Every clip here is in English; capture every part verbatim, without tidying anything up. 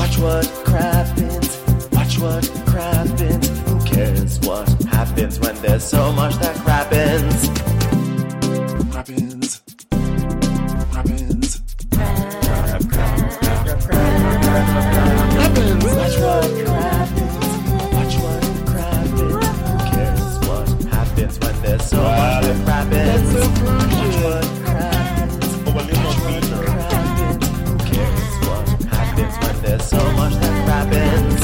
Watch what crappens, watch what crappens. Who cares what happens when there's so much that crappens? Crappens, crappens, crap, crap, crap, crap, crap, crappens. Watch what crappens, watch what crappens. Who cares what happens when there's so much that crappens? Watch what crappens, watch what crappens. Who cares what happens when there's so much that crappens?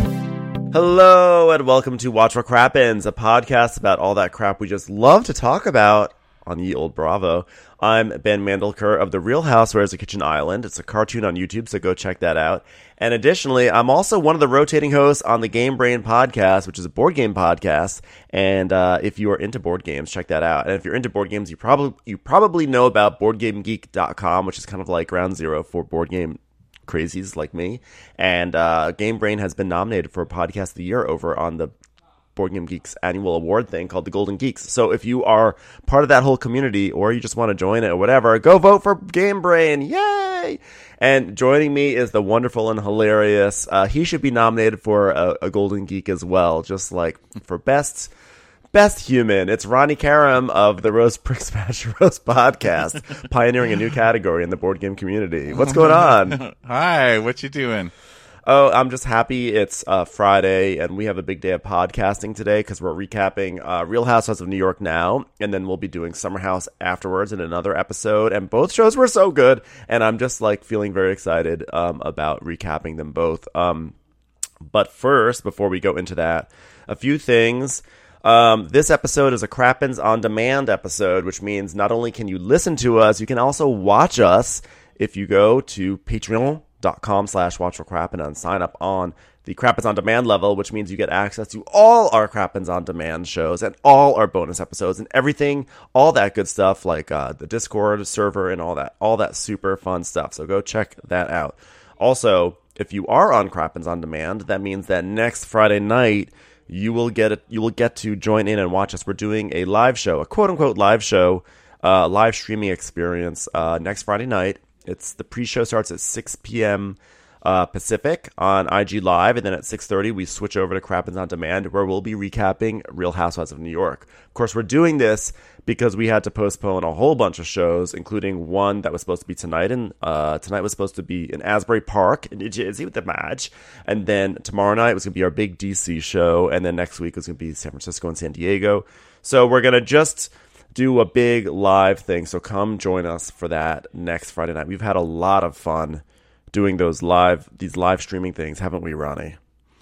Hello and welcome to Watch What Crappens, a podcast about all that crap we just love to talk about on Ye Old Bravo. I'm Ben Mandelker of The Real Housewives of Kitchen Island. It's a cartoon on YouTube, so go check that out. And additionally, I'm also one of the rotating hosts on the Game Brain podcast, which is a board game podcast. And uh, if you are into board games, check that out. And if you're into board games, you probably you probably know about board game geek dot com, which is kind of like ground zero for board game crazies like me. And uh, Game Brain has been nominated for a podcast of the year over on the Board Game Geeks annual award thing called the Golden Geeks. So if you are part of that whole community or you just want to join it or whatever, go vote for Game Brain. Yay! And joining me is the wonderful and hilarious, uh, he should be nominated for a, a Golden Geek as well, just like for best best human. It's Ronnie Karam of the Roast Prick Smash Roast podcast, pioneering a new category in the board game community. What's going on? Hi, what you doing? Oh, I'm just happy it's uh, Friday, and we have a big day of podcasting today because we're recapping uh, Real Housewives of New York now, and then we'll be doing Summer House afterwards in another episode, and both shows were so good, and I'm just, like, feeling very excited um, about recapping them both. Um, but first, before we go into that, a few things. Um, this episode is a Crappens On Demand episode, which means not only can you listen to us, you can also watch us if you go to Patreon. dot com slash watch for Crappin and sign up on the Crappens On Demand level, which means you get access to all our Crappens On Demand shows and all our bonus episodes and everything, all that good stuff, like uh, the Discord server and all that, all that super fun stuff. So go check that out. Also, if you are on Crappens On Demand, that means that next Friday night you will get a, you will get to join in and watch us. We're doing a live show, a quote unquote live show, uh, live streaming experience uh, next Friday night. It's the pre-show starts at six p.m. Uh, Pacific on I G Live, and then at six thirty we switch over to Crappens On Demand, where we'll be recapping Real Housewives of New York. Of course, we're doing this because we had to postpone a whole bunch of shows, including one that was supposed to be tonight, and uh, tonight was supposed to be in Asbury Park in New Jersey with the match, and then tomorrow night was going to be our big D C show, and then next week was going to be San Francisco and San Diego. So we're going to just do a big live thing, so come join us for that next Friday night. We've had a lot of fun doing those live, these live streaming things, haven't we, Ronnie?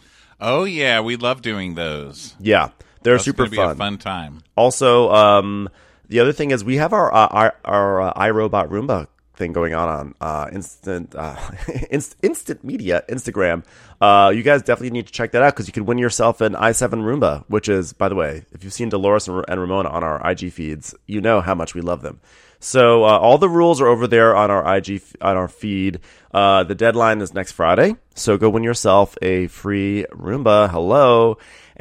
Oh yeah, we love doing those. Yeah, they're That's super gonna be fun. A fun time. Also, um, the other thing is we have our uh, our, our uh, iRobot Roomba thing going on on uh, instant uh, inst- instant media Instagram. Uh, you guys definitely need to check that out because you could win yourself an i seven Roomba, which is, by the way, if you've seen Dolores and, and Ramona on our I G feeds, you know how much we love them. So uh, all the rules are over there on our I G on our feed. Uh, the deadline is next Friday, so go win yourself a free Roomba. Hello.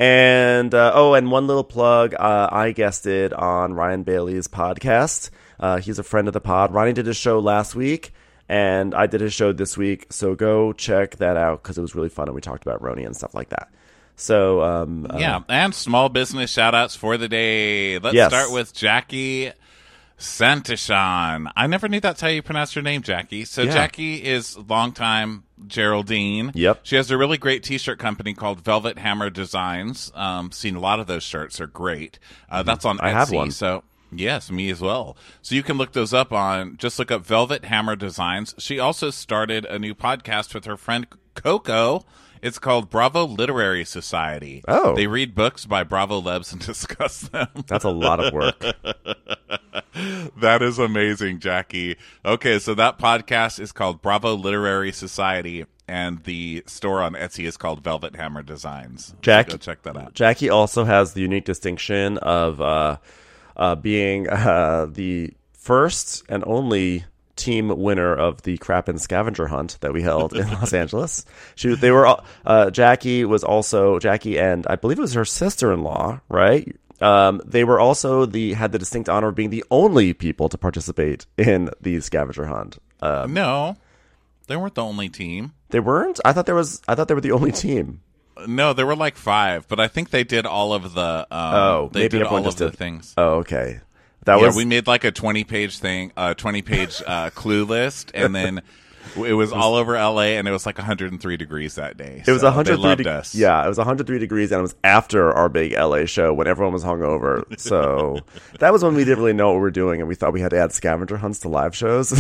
And uh, oh, and one little plug, uh, I guested on Ryan Bailey's podcast. Uh, he's a friend of the pod. Ronnie did his show last week, and I did his show this week. So go check that out because it was really fun, and we talked about Roni and stuff like that. So um, yeah, uh, and small business shout outs for the day. Let's yes. start with Jackie Santishan. I never knew that's how you pronounce your name, Jackie. So yeah. Jackie is longtime Geraldine. Yep. She has a really great t-shirt company called Velvet Hammer Designs. Um, seen a lot of those shirts. They're great. Uh, that's on Etsy. I have one. So yes, me as well. So you can look those up on, just look up Velvet Hammer Designs. She also started a new podcast with her friend Coco. It's called Bravo Literary Society. Oh. They read books by Bravo Lebs and discuss them. That's a lot of work. That is amazing, Jackie. Okay, so that podcast is called Bravo Literary Society, and the store on Etsy is called Velvet Hammer Designs. Jackie, so go check that out. Jackie also has the unique distinction of uh, uh, being uh, the first and only team winner of the Crappens scavenger hunt that we held in Los Angeles. She, they were, all, uh, Jackie was also Jackie, and I believe it was her sister-in-law, right? Um, they were also the had the distinct honor of being the only people to participate in the scavenger hunt. Um, no, they weren't the only team. They weren't? I thought there was. I thought they were the only team. No, there were like five, but I think they did all of the. Um, oh, they maybe did all just of the did. things. Oh, okay. That yeah, was. we made like a twenty-page thing, a uh, twenty-page uh, clue list, and then it was all over L A, and it was like one hundred three degrees that day. It was so one hundred three. They loved de- us. Yeah, it was one hundred three degrees, and it was after our big L A show when everyone was hungover. So that was when we didn't really know what we were doing, and we thought we had to add scavenger hunts to live shows.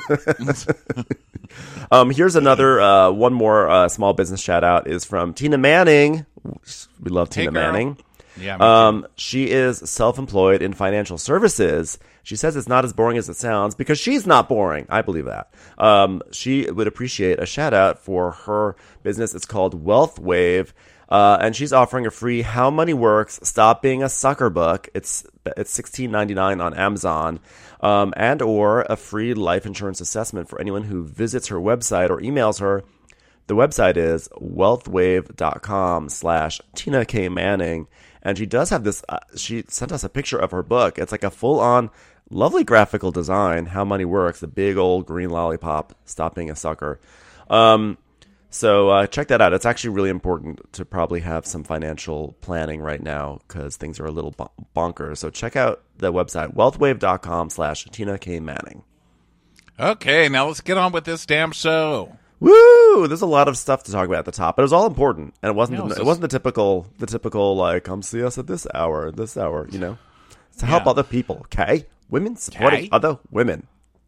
um, here's another uh, one more uh, small business shout out is from Tina Manning. We love Tina Hey, girl. Manning. Yeah, me Um, she is self-employed in financial services. She says it's not as boring as it sounds because she's not boring. I believe that. Um, she would appreciate a shout out for her business. It's called Wealth Wave. Uh, and she's offering a free How Money Works, Stop Being a Sucker book. It's it's sixteen ninety-nine on Amazon, um, and or a free life insurance assessment for anyone who visits her website or emails her. The website is wealthwave.com slash Tina K. Manning. And she does have this, uh, she sent us a picture of her book. It's like a full-on, lovely graphical design, How Money Works, the big old green lollipop, Stop Being a Sucker. Um, so uh, check that out. It's actually really important to probably have some financial planning right now because things are a little bon- bonkers. So check out the website, wealthwave.com slash Tina K. Manning. Okay, now let's get on with this damn show. Woo! There's a lot of stuff to talk about at the top, but it was all important, and it wasn't. Yeah, it the, was it just- wasn't the typical, the typical like, come see us at this hour, this hour. You know, it's to help Yeah. other people. Okay, women supporting Okay. other women.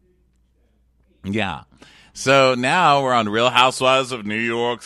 Yeah. So now we're on Real Housewives of New York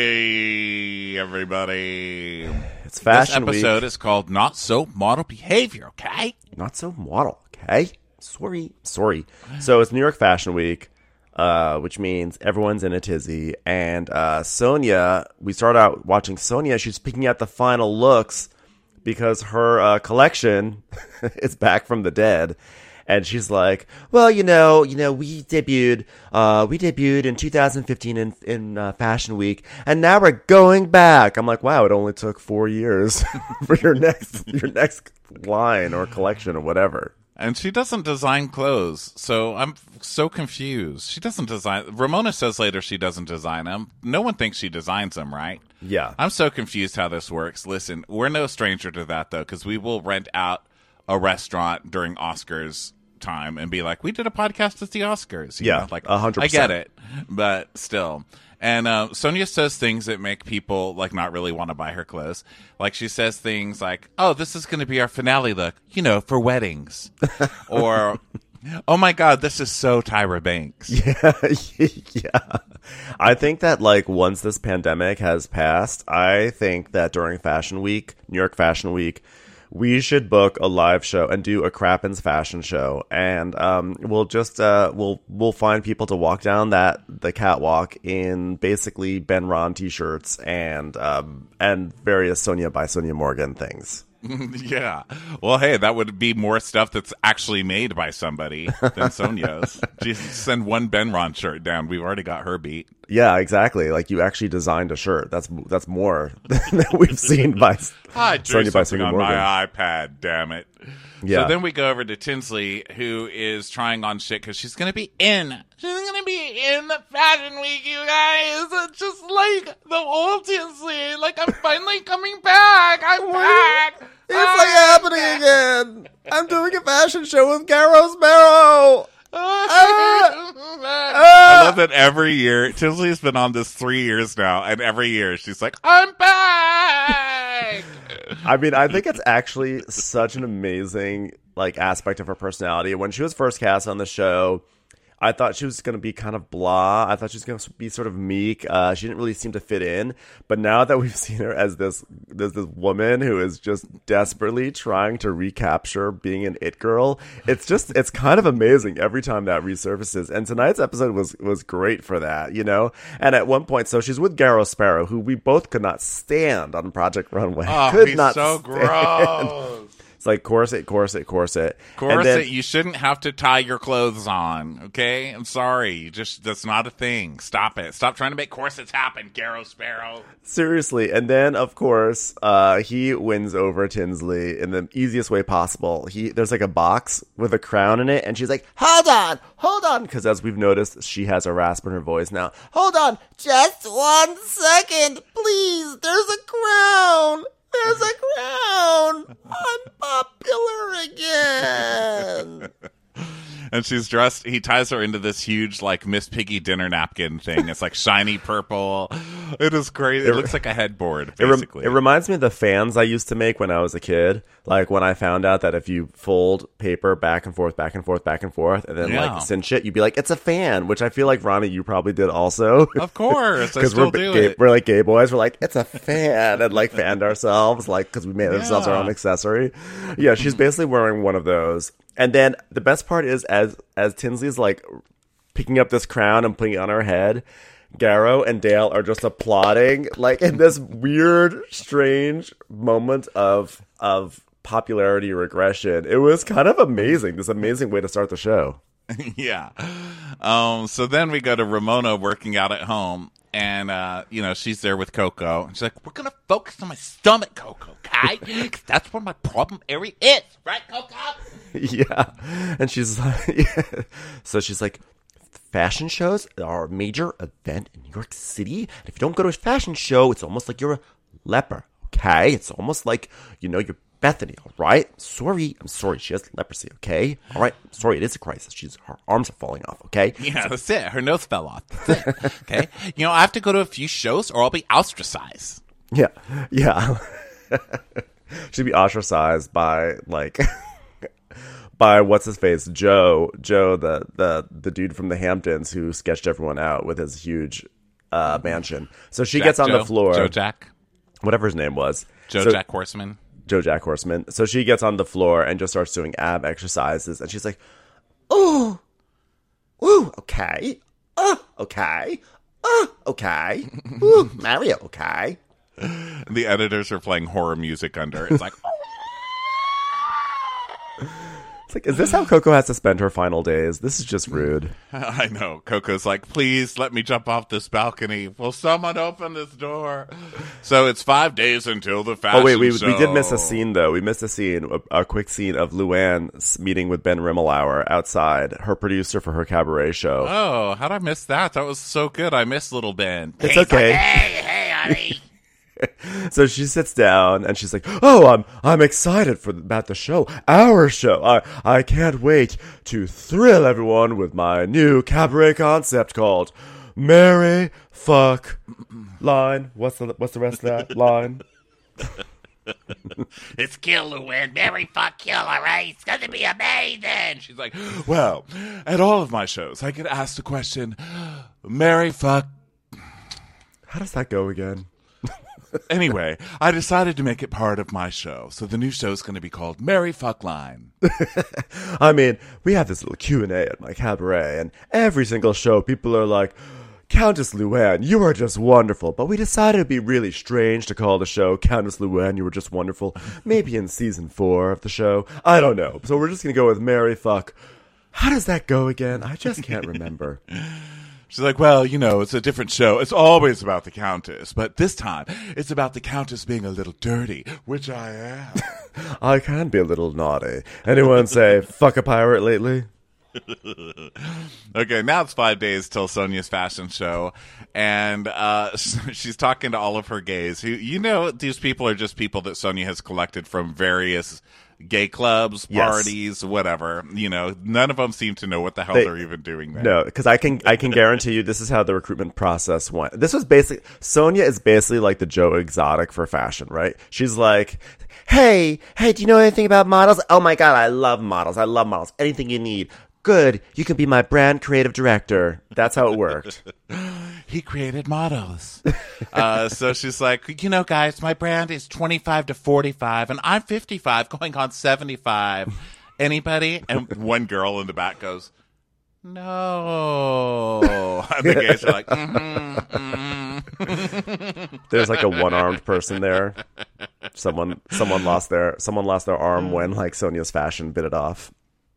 City, everybody. It's fashion This episode week. is called Not So Model Behavior, okay? Not so model. Okay, sorry, sorry. So it's New York Fashion Week. Uh, which means everyone's in a tizzy. And uh, Sonia, we start out watching Sonia. She's picking out the final looks because her uh, collection is back from the dead. And she's like, well, you know, you know, we debuted, uh, we debuted in two thousand fifteen in, in uh, Fashion Week, and now we're going back. I'm like, wow, it only took four years for your next, your next line or collection or whatever. And she doesn't design clothes, so I'm so confused. She doesn't design. Ramona says later she doesn't design them. No one thinks she designs them, right? Yeah. I'm so confused how this works. Listen, we're no stranger to that, though, because we will rent out a restaurant during Oscars time and be like, we did a podcast at the Oscars. You Yeah, know, like one hundred I percent. get it, but still. And uh, Sonia says things that make people like not really want to buy her clothes. Like she says things like, "Oh, this is going to be our finale look, you know, for weddings," or "Oh my God, this is so Tyra Banks." Yeah, yeah. I think that like once this pandemic has passed, I think that during Fashion Week, New York Fashion Week, we should book a live show and do a Crappens fashion show, and um, we'll just uh, we'll we'll find people to walk down that the catwalk in basically Ben Ron t-shirts and um, and various Sonia by Sonia Morgan things. Yeah. Well, hey, that would be more stuff that's actually made by somebody than Sonia's. Just send one Ben Ron shirt down. We've already got her beat. Yeah, exactly. Like you actually designed a shirt. That's that's more than we've seen by I drew Sonia by something Sonia on Morgan. my iPad, damn it. Yeah. So then we go over to Tinsley, who is trying on shit because she's going to be in. She's going to be in the Fashion Week, you guys. It's just like the old Tinsley. Like, I'm finally coming back. I'm back. It's like happening again. I'm doing a fashion show with Garrow Sparrow. I love that every year. Tinsley's been on this three years now, and every year she's like, I'm back. I mean, I think it's actually such an amazing like aspect of her personality. When she was first cast on the show, I thought she was going to be kind of blah. I thought she was going to be sort of meek. Uh, she didn't really seem to fit in. But now that we've seen her as this, this this woman who is just desperately trying to recapture being an it girl, it's just it's kind of amazing every time that resurfaces. And tonight's episode was was great for that, you know. And at one point, so she's with Garrow Sparrow, who we both could not stand on Project Runway. Oh, could he's not so stand. gross. It's like corset, corset, corset. Corset, then, you shouldn't have to tie your clothes on, okay? I'm sorry. You just that's not a thing. Stop it. Stop trying to make corsets happen, Garrow Sparrow. Seriously. And then, of course, uh, he wins over Tinsley in the easiest way possible. He There's like a box with a crown in it, and she's like, hold on, hold on. Because as we've noticed, she has a rasp in her voice now. Hold on, just one second, please. There's a crown. There's a crown. I'm popular again. And she's dressed, he ties her into this huge, like, Miss Piggy dinner napkin thing. It's like shiny purple. It is crazy. It, it looks like a headboard, basically. It, rem- it reminds me of the fans I used to make when I was a kid. Like, when I found out that if you fold paper back and forth, back and forth, back and forth, and then, yeah. like, cinch it, you'd be like, it's a fan, which I feel like, Ronnie, you probably did also. Of course. I still we're do gay, it. We're like gay boys. We're like, it's a fan, and, like, fanned ourselves, like, because we made yeah. ourselves our own accessory. Yeah, she's basically wearing one of those. And then the best part is as as Tinsley's like picking up this crown and putting it on her head, Garrow and Dale are just applauding, like in this weird, strange moment of of popularity regression. It was kind of amazing. This amazing way to start the show. yeah. Um, so then we go to Ramona working out at home. And, uh, you know, she's there with Coco. And she's like, we're going to focus on my stomach, Coco, okay? Because that's where my problem area is. Right, Coco? Yeah. And she's like, yeah. So she's like, fashion shows are a major event in New York City. And if you don't go to a fashion show, it's almost like you're a leper, okay? It's almost like, you know, you're Bethany, all right? Sorry. I'm sorry. She has leprosy, okay? All right. I'm sorry. It is a crisis. She's Her arms are falling off, okay? Yeah, so- that's it. Her nose fell off. That's it. Okay? You know, I have to go to a few shows or I'll be ostracized. Yeah. Yeah. She'd be ostracized by, like... by what's his face, Joe, Joe, the the the dude from the Hamptons who sketched everyone out with his huge uh, mansion. So she Jack gets on Joe, the floor, Joe Jack, whatever his name was, Joe so, Jack Horseman, Joe Jack Horseman. So she gets on the floor and just starts doing ab exercises, and she's like, "Oh, ooh, okay, oh, okay, oh, okay, ooh, Mario, okay." The editors are playing horror music under. It's like. It's like, is this how Coco has to spend her final days? This is just rude. I know. Coco's like, please let me jump off this balcony. Will someone open this door? So it's five days until the fashion Oh, wait, we, show. we did miss a scene, though. We missed a scene, a, a quick scene of Luann meeting with Ben Rimmelauer outside, her producer for her cabaret show. Oh, how'd I miss that? That was so good. I miss Little Ben. It's He's okay. Like, hey, hey, honey. So she sits down and she's like, "Oh, I'm I'm excited for about the show, our show. I I can't wait to thrill everyone with my new cabaret concept called Marry Fuck Line." What's the what's the rest of that line? It's kill Luann, marry, fuck, kill, all right? It's going to be amazing. She's like, well, at all of my shows, I get asked the question, marry, fuck. How does that go again? Anyway, I decided to make it part of my show. So the new show is going to be called Marry Fuck Line. I mean, we have this little Q and A at my cabaret, and every single show, people are like, "Countess Luann, you are just wonderful." But we decided it'd be really strange to call the show Countess Luann, you were just wonderful. Maybe in season four of the show. I don't know. So we're just going to go with Marry Fuck. How does that go again? I just can't remember. She's like, well, you know, it's a different show. It's always about the Countess. But this time, it's about the Countess being a little dirty, which I am. I can be a little naughty. Anyone say, fuck a pirate lately? Okay, now it's five days till Sonia's fashion show, and uh, she's talking to all of her gays. Who, you know, these people are just people that Sonia has collected from various gay clubs, Yes. parties, whatever. You know, none of them seem to know what the hell They- they, are even doing there. No, because I can I can guarantee you this is how the recruitment process went. This was basically Sonia is basically like the Joe Exotic for fashion, right? She's like, hey, hey, do you know anything about models? Oh my god, I love models. I love models. Anything you need. Good, you can be my brand creative director. That's how it worked. He created models. uh, so she's like, you know, guys, my brand is twenty-five to forty-five, and I'm fifty-five going on seventy-five. Anybody? And one girl in the back goes, no. And the gays are like, mm-hmm, mm-hmm. There's like a one-armed person there. someone someone lost their someone lost their arm when like Sonia's fashion bit it off.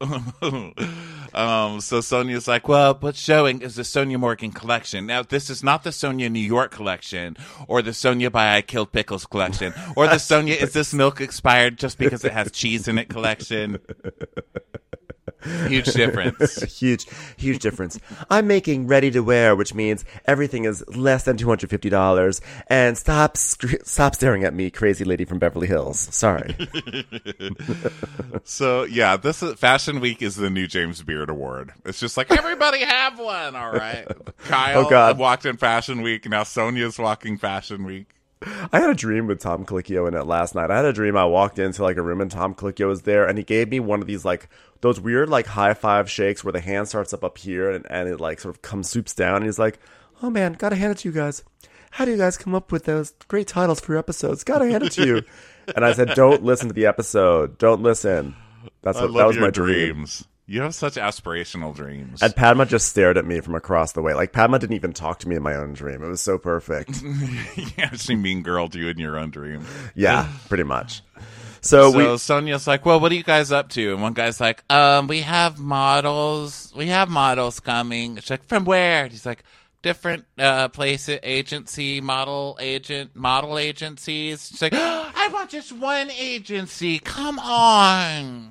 um, so Sonia's like, well, what's showing is the Sonia Morgan collection. Now, this is not the Sonia New York collection, or the Sonia by I Killed Pickles collection, or the Sonia is this milk expired just because it has cheese in it collection. Huge difference. huge, huge difference. I'm making ready to wear, which means everything is less than two hundred fifty dollars. And stop, sc- stop staring at me, crazy lady from Beverly Hills. Sorry. So yeah, this is, Fashion Week is the new James Beard Award. It's just like everybody have one, all right. Kyle oh, God. walked in Fashion Week. Now Sonia's walking Fashion Week. I had a dream with Tom Colicchio in it last night. I had a dream I walked into like a room and Tom Colicchio was there and he gave me one of these like those weird like high five shakes where the hand starts up up here and, and it like sort of comes swoops down and he's like, oh man, gotta hand it to you guys. How do you guys come up with those great titles for your episodes? Gotta hand it to you. And I said, don't listen to the episode. Don't listen. That's what, I love that was your my dreams. dream. You have such aspirational dreams. And Padma just stared at me from across the way. Like, Padma didn't even talk to me in my own dream. It was so perfect. Yeah, she mean girled you in your own dream. Yeah, pretty much. So, so we, Sonia's like, well, what are you guys up to? And one guy's like, um, we have models. We have models coming. She's like, from where? And he's like, different uh, place, agency, model agent, model agencies. She's like, oh, I want just one agency. Come on.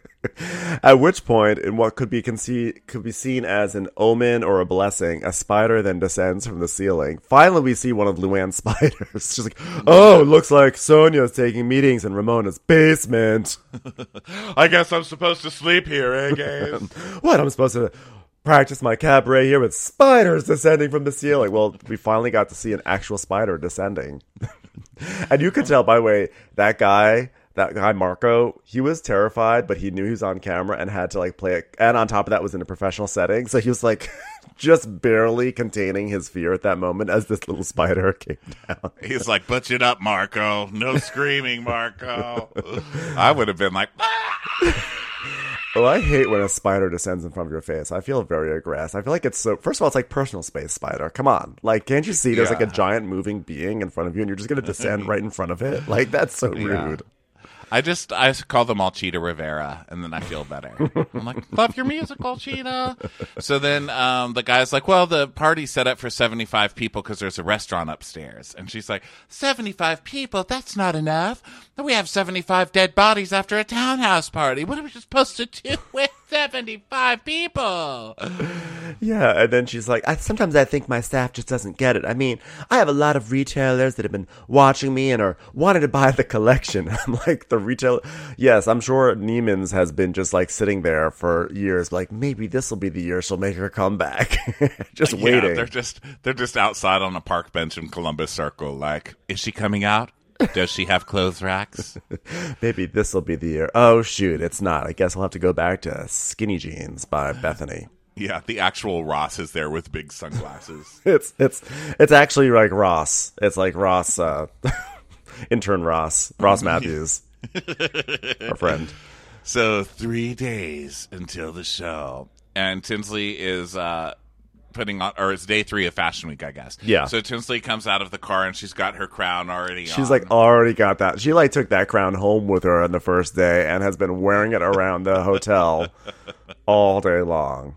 At which point, in what could be conce- could be seen as an omen or a blessing, a spider then descends from the ceiling. Finally, we see one of Luann's spiders. She's like, oh, looks like Sonia's taking meetings in Ramona's basement. I guess I'm supposed to sleep here, eh, guys? What, I'm supposed to practice my cabaret here with spiders descending from the ceiling? Well, we finally got to see an actual spider descending. And you could tell, by the way, that guy... That guy, Marco, he was terrified, but he knew he was on camera and had to, like, play it. And on top of that, was in a professional setting. So he was, like, just barely containing his fear at that moment as this little spider came down. He's like, butch it up, Marco. No screaming, Marco. I would have been like, ah! Oh, I hate when a spider descends in front of your face. I feel very aggressive. I feel like it's so... First of all, it's like personal space spider. Come on. Like, can't you see there's, Yeah. like, a giant moving being in front of you and you're just going to descend right in front of it? Like, that's so rude. Yeah. I just I call them all Cheetah Rivera, and then I feel better. I'm like, love your musical, Cheetah. So then um, the guy's like, well, the party's set up for seventy-five people because there's a restaurant upstairs. And she's like, seventy-five people? That's not enough. We have seventy-five dead bodies after a townhouse party. What are we supposed to do with seventy-five people? Yeah, and then she's like, I, sometimes I think my staff just doesn't get it. I mean, I have a lot of retailers that have been watching me and are wanting to buy the collection. I'm like, the retail... Yes, I'm sure Neiman's has been just like sitting there for years, like, maybe this will be the year she'll make her comeback. Just Yeah, waiting. they're just they're just outside on a park bench in Columbus Circle. Like, is she coming out? Does she have clothes racks? Maybe this will be the year. Oh, shoot, it's not. I guess I'll have to go back to Skinny Jeans by Bethany. Yeah, the actual Ross is there with big sunglasses. It's it's it's actually like Ross. It's like Ross, uh, intern Ross, Ross Matthews, our friend. So three days until the show, and Tinsley is uh, putting on, or it's day three of Fashion Week, I guess. Yeah. So Tinsley comes out of the car and she's got her crown already. She's on. like already got that. She like took that crown home with her on the first day and has been wearing it around the hotel all day long.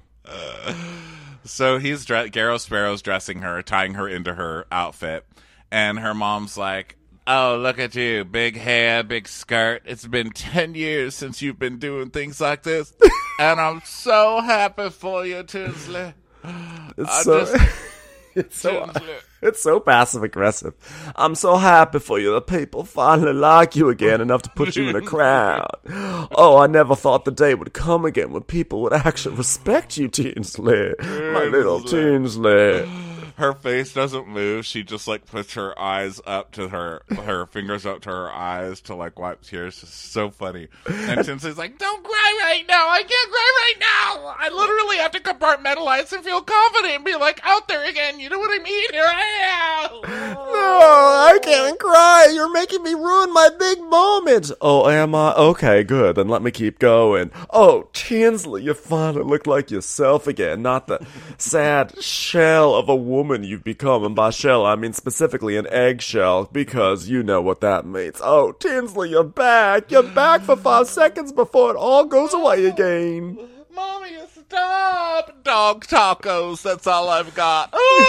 So he's dre- Garrow Sparrow's dressing her, tying her into her outfit, and her mom's like, oh, look at you, big hair, big skirt. It's been ten years since you've been doing things like this, and I'm so happy for you, Tinsley. It's I so just- it's so Tinsley. it's so passive aggressive. I'm so happy for you. The people finally like you again enough to put you in a crowd. Oh, I never thought the day would come again when people would actually respect you, Tinsley. My little Tinsley. Her face doesn't move. She just like puts her eyes up to her, her fingers up to her eyes to like wipe tears. It's so funny. And Tinsley's like, "Don't cry right now. I can't cry right now. I literally have to compartmentalize and feel confident and be like out there again. You know what I mean? Here I am." No, I can't cry. You're making me ruin my big moment. Oh, am I? Okay, good. Then let me keep going. Oh, Tinsley, you finally look like yourself again. Not the sad shell of a woman you've become. And by shell, I mean specifically an eggshell, because you know what that means. Oh, Tinsley, you're back. You're back for five seconds before it all goes away again. Mommy, stop! Dog tacos, that's all I've got.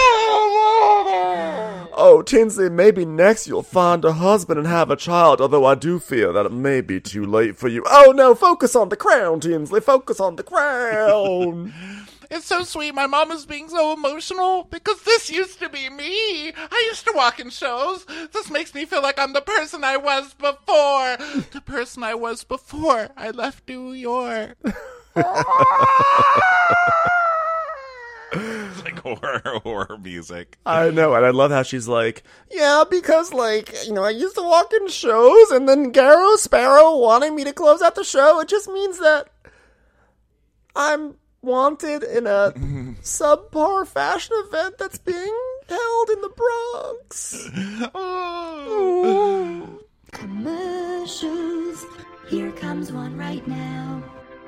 Oh, Tinsley, maybe next you'll find a husband and have a child, although I do fear that it may be too late for you. Oh no, focus on the crown, Tinsley, focus on the crown. It's so sweet. My mom is being so emotional because this used to be me. I used to walk in shows. This makes me feel like I'm the person I was before. The person I was before I left New York. It's like horror, horror music. I know, and I love how she's like, yeah, because, like, you know, I used to walk in shows, and then Garrow Sparrow wanting me to close out the show. It just means that I'm wanted in a subpar fashion event that's being held in the Bronx. Oh. Commercials. Here comes one right now.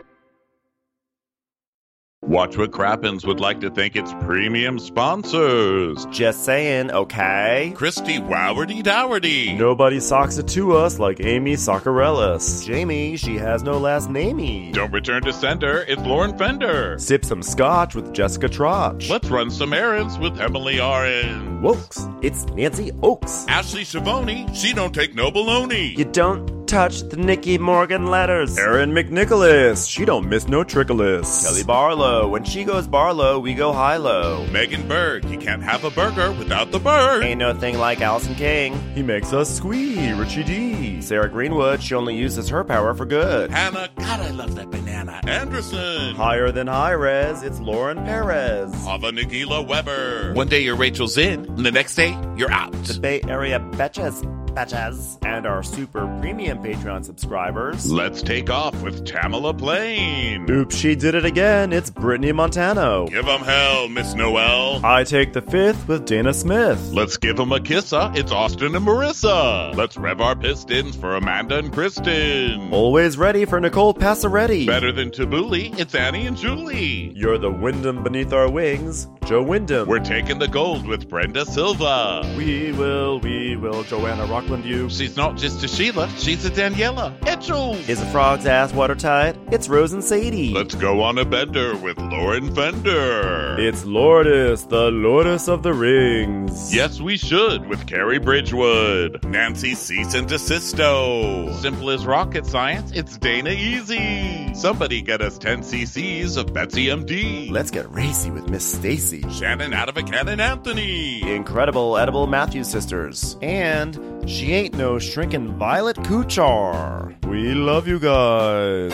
Watch What Crappens would like to thank its premium sponsors. Just saying, okay? Christy Wowardy Dowardy. Nobody socks it to us like Amy Soccerellis. Jamie, she has no last namey. Don't return to sender, it's Lauren Fender. Sip some scotch with Jessica Trotch. Let's run some errands with Emily Oren. Wokes, it's Nancy Oakes. Ashley Shavoni, she don't take no baloney. You don't touch the Nicky Morgan letters. Erin McNicholas, she don't miss no trickolas. Kelly Barlow, when she goes Barlow, we go high-low. Megan Berg, you can't have a burger without the bird. Ain't no thing like Allison King. He makes us squee. Richie D. Sarah Greenwood, she only uses her power for good. Hannah, God, I love that banana. Anderson. Higher than high res, it's Lauren Perez. Ava Nagila Weber. One day your Rachel's in, and the next day you're out. The Bay Area betches. Betches. And our super premium Patreon subscribers. Let's take off with Tamala Plain. Oops, she did it again. It's Brittany Montano. Give 'em hell, Miss Noel. I take the fifth with Dana Smith. Let's give 'em a kissa. It's Austin and Marissa. Let's rev our pistons for Amanda and Kristen. Always ready for Nicole Passaretti. Better than Tabbouleh, it's Annie and Julie. You're the Wyndham beneath our wings, Joe Wyndham. We're taking the gold with Brenda Silva. We will, we will, Joanna Rockland you. She's not just a Sheila, she's a Daniela. Etchels. Is a frog's ass watertight? It's Rose and Sadie. Let's go on a bender with Lauren Fender. It's Lourdes, the Lourdes of the Rings. Yes, we should, with Carrie Bridgewood. Nancy Cease and Desisto. Simple as rocket science, it's Dana Easy. Somebody get us ten cc's of Betsy M D. Let's get racy with Miss Stacy. Shannon out of a cannon Anthony. Incredible Edible Matthews sisters. And she ain't no shrinking Violet Kuchar. We love you guys.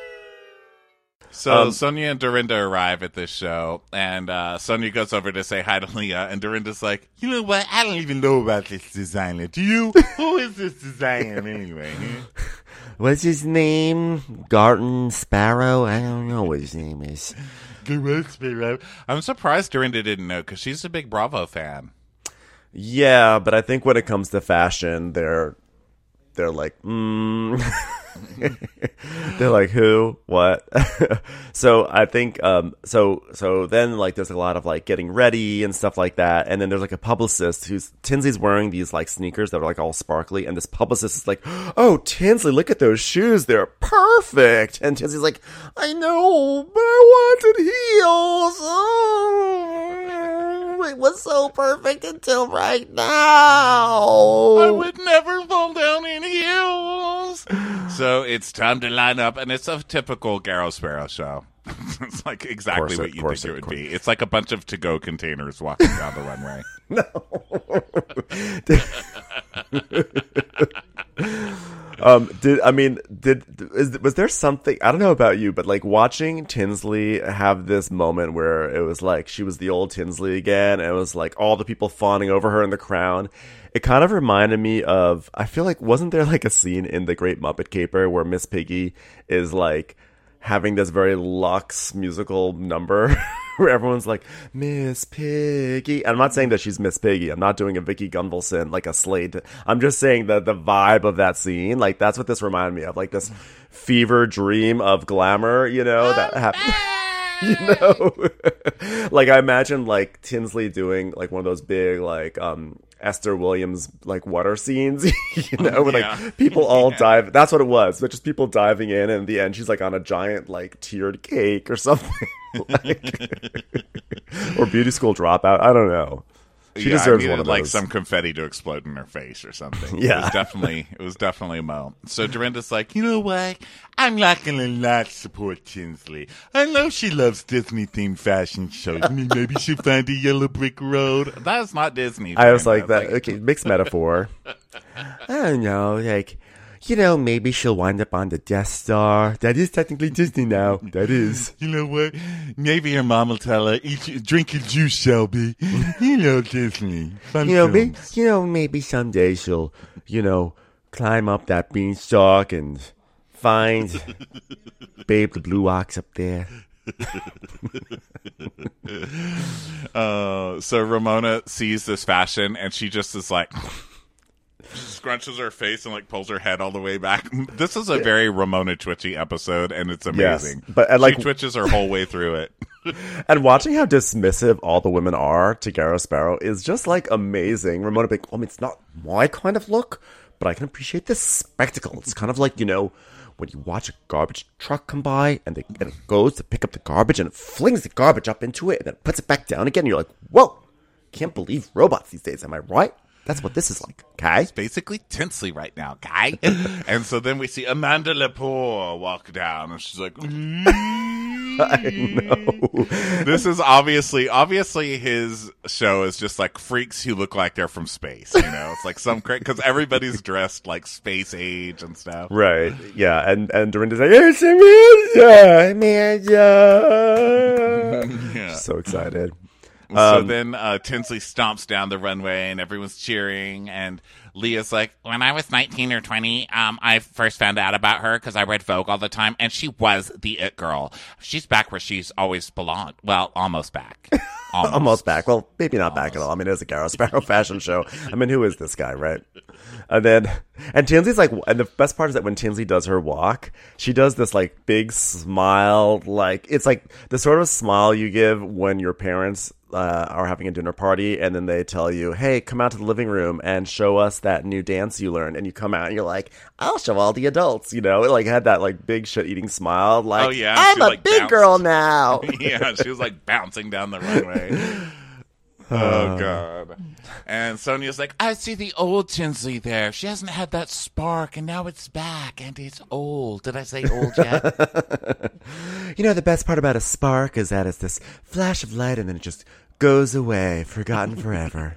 So um, Sonia and Dorinda arrive at this show, and uh, Sonia goes over to say hi to Leah, and Dorinda's like, you know what? I don't even know about this designer. Do you? Who is this designer anyway? What's his name? Garten Sparrow? I don't know what his name is. Sparrow. I'm surprised Dorinda didn't know, because she's a big Bravo fan. Yeah, but I think when it comes to fashion, they're they're like, mm. They're like, who? What? So I think, um, so, so then like there's a lot of like getting ready and stuff like that. And then there's like a publicist who's, Tinsley's wearing these like sneakers that are like all sparkly. And this publicist is like, oh, Tinsley, look at those shoes. They're perfect. And Tinsley's like, I know, but I wanted heels. Oh, it was so perfect until right now. I would never fall down in heels. So it's time to line up, and it's a typical Garrow Sparrow show. It's like exactly corset, what you corset, think it would corset. be. It's like a bunch of to-go containers walking down the runway. No. um, did I mean did is, was there something, I don't know about you, but like watching Tinsley have this moment where it was like she was the old Tinsley again, and it was like all the people fawning over her in the crown. It kind of reminded me of, I feel like, wasn't there like a scene in The Great Muppet Caper where Miss Piggy is like having this very luxe musical number where everyone's like, Miss Piggy. And I'm not saying that she's Miss Piggy. I'm not doing a Vicky Gunvalson, like a Slade. I'm just saying that the vibe of that scene, like that's what this reminded me of, like this fever dream of glamour, you know, that happened. You know, like I imagine like Tinsley doing like one of those big like um Esther Williams like water scenes, you know, with Yeah. like people all Yeah. dive. That's what it was, but just people diving in, and in the end she's like on a giant like tiered cake or something, like, or beauty school dropout. I don't know. She yeah, deserves I one needed, of like those. some confetti to explode in her face or something. Yeah. It was definitely it was definitely Mo. So Dorinda's like, you know what? I'm not gonna not support Tinsley. I know she loves Disney themed fashion shows. I mean, maybe she'll find a yellow brick road. That's not Disney. I was Dorinda. like that. Okay, mixed metaphor. I don't know, like. You know, maybe she'll wind up on the Death Star. That is technically Disney now. That is. You know what? Maybe her mom will tell her, Eat, drink your juice, Shelby. You know, Disney. Fun You know, maybe, films. you know, maybe someday she'll, you know, climb up that beanstalk and find Babe the Blue Ox up there. Uh, so Ramona sees this fashion and she just is like, scrunches her face and like pulls her head all the way back. This is a very Ramona twitchy episode, and it's amazing. Yes, but, and, like- she twitches her whole way through it. And watching how dismissive all the women are to Gareth Sparrow is just like amazing. Ramona being, I mean, it's not my kind of look, but I can appreciate this spectacle. It's kind of like, you know, when you watch a garbage truck come by and, they, and it goes to pick up the garbage and it flings the garbage up into it and then it puts it back down again. And you're like, whoa, can't believe robots these days. Am I right? That's what this is like, okay? Basically Tinsley right now, guy. And so then we see Amanda Lepore walk down, and she's like, I know. this is obviously, obviously his show is just like freaks who look like they're from space, you know? It's like some cra because everybody's dressed like space age and stuff. Right, yeah. And, and Dorinda's like, it's Amanda, Amanda. Yeah. She's so excited. So Um, then uh, Tinsley stomps down the runway and everyone's cheering. And Leah's like, when I was nineteen or twenty, um, I first found out about her because I read Vogue all the time. And she was the it girl. She's back where she's always belonged. Well, almost back. Almost, Almost back. Well, maybe not back at all. I mean, it is a Gareth Sparrow fashion show. I mean, who is this guy, right? And then, and Tinsley's like, and the best part is that when Tinsley does her walk, she does this like big smile, like it's like the sort of smile you give when your parents uh, are having a dinner party and then they tell you, hey, come out to the living room and show us that new dance you learned. And you come out and you're like, I'll show all the adults, you know? It like had that like big shit eating smile, like, Oh, yeah, I'm she, a like, big bounced. girl now. Yeah, she was like bouncing down the runway. Oh, God. And Sonia's like, I see the old Tinsley there. She hasn't had that spark, and now it's back, and it's old. Did I say old yet? You know, the best part about a spark is that it's this flash of light and then it just goes away, forgotten forever.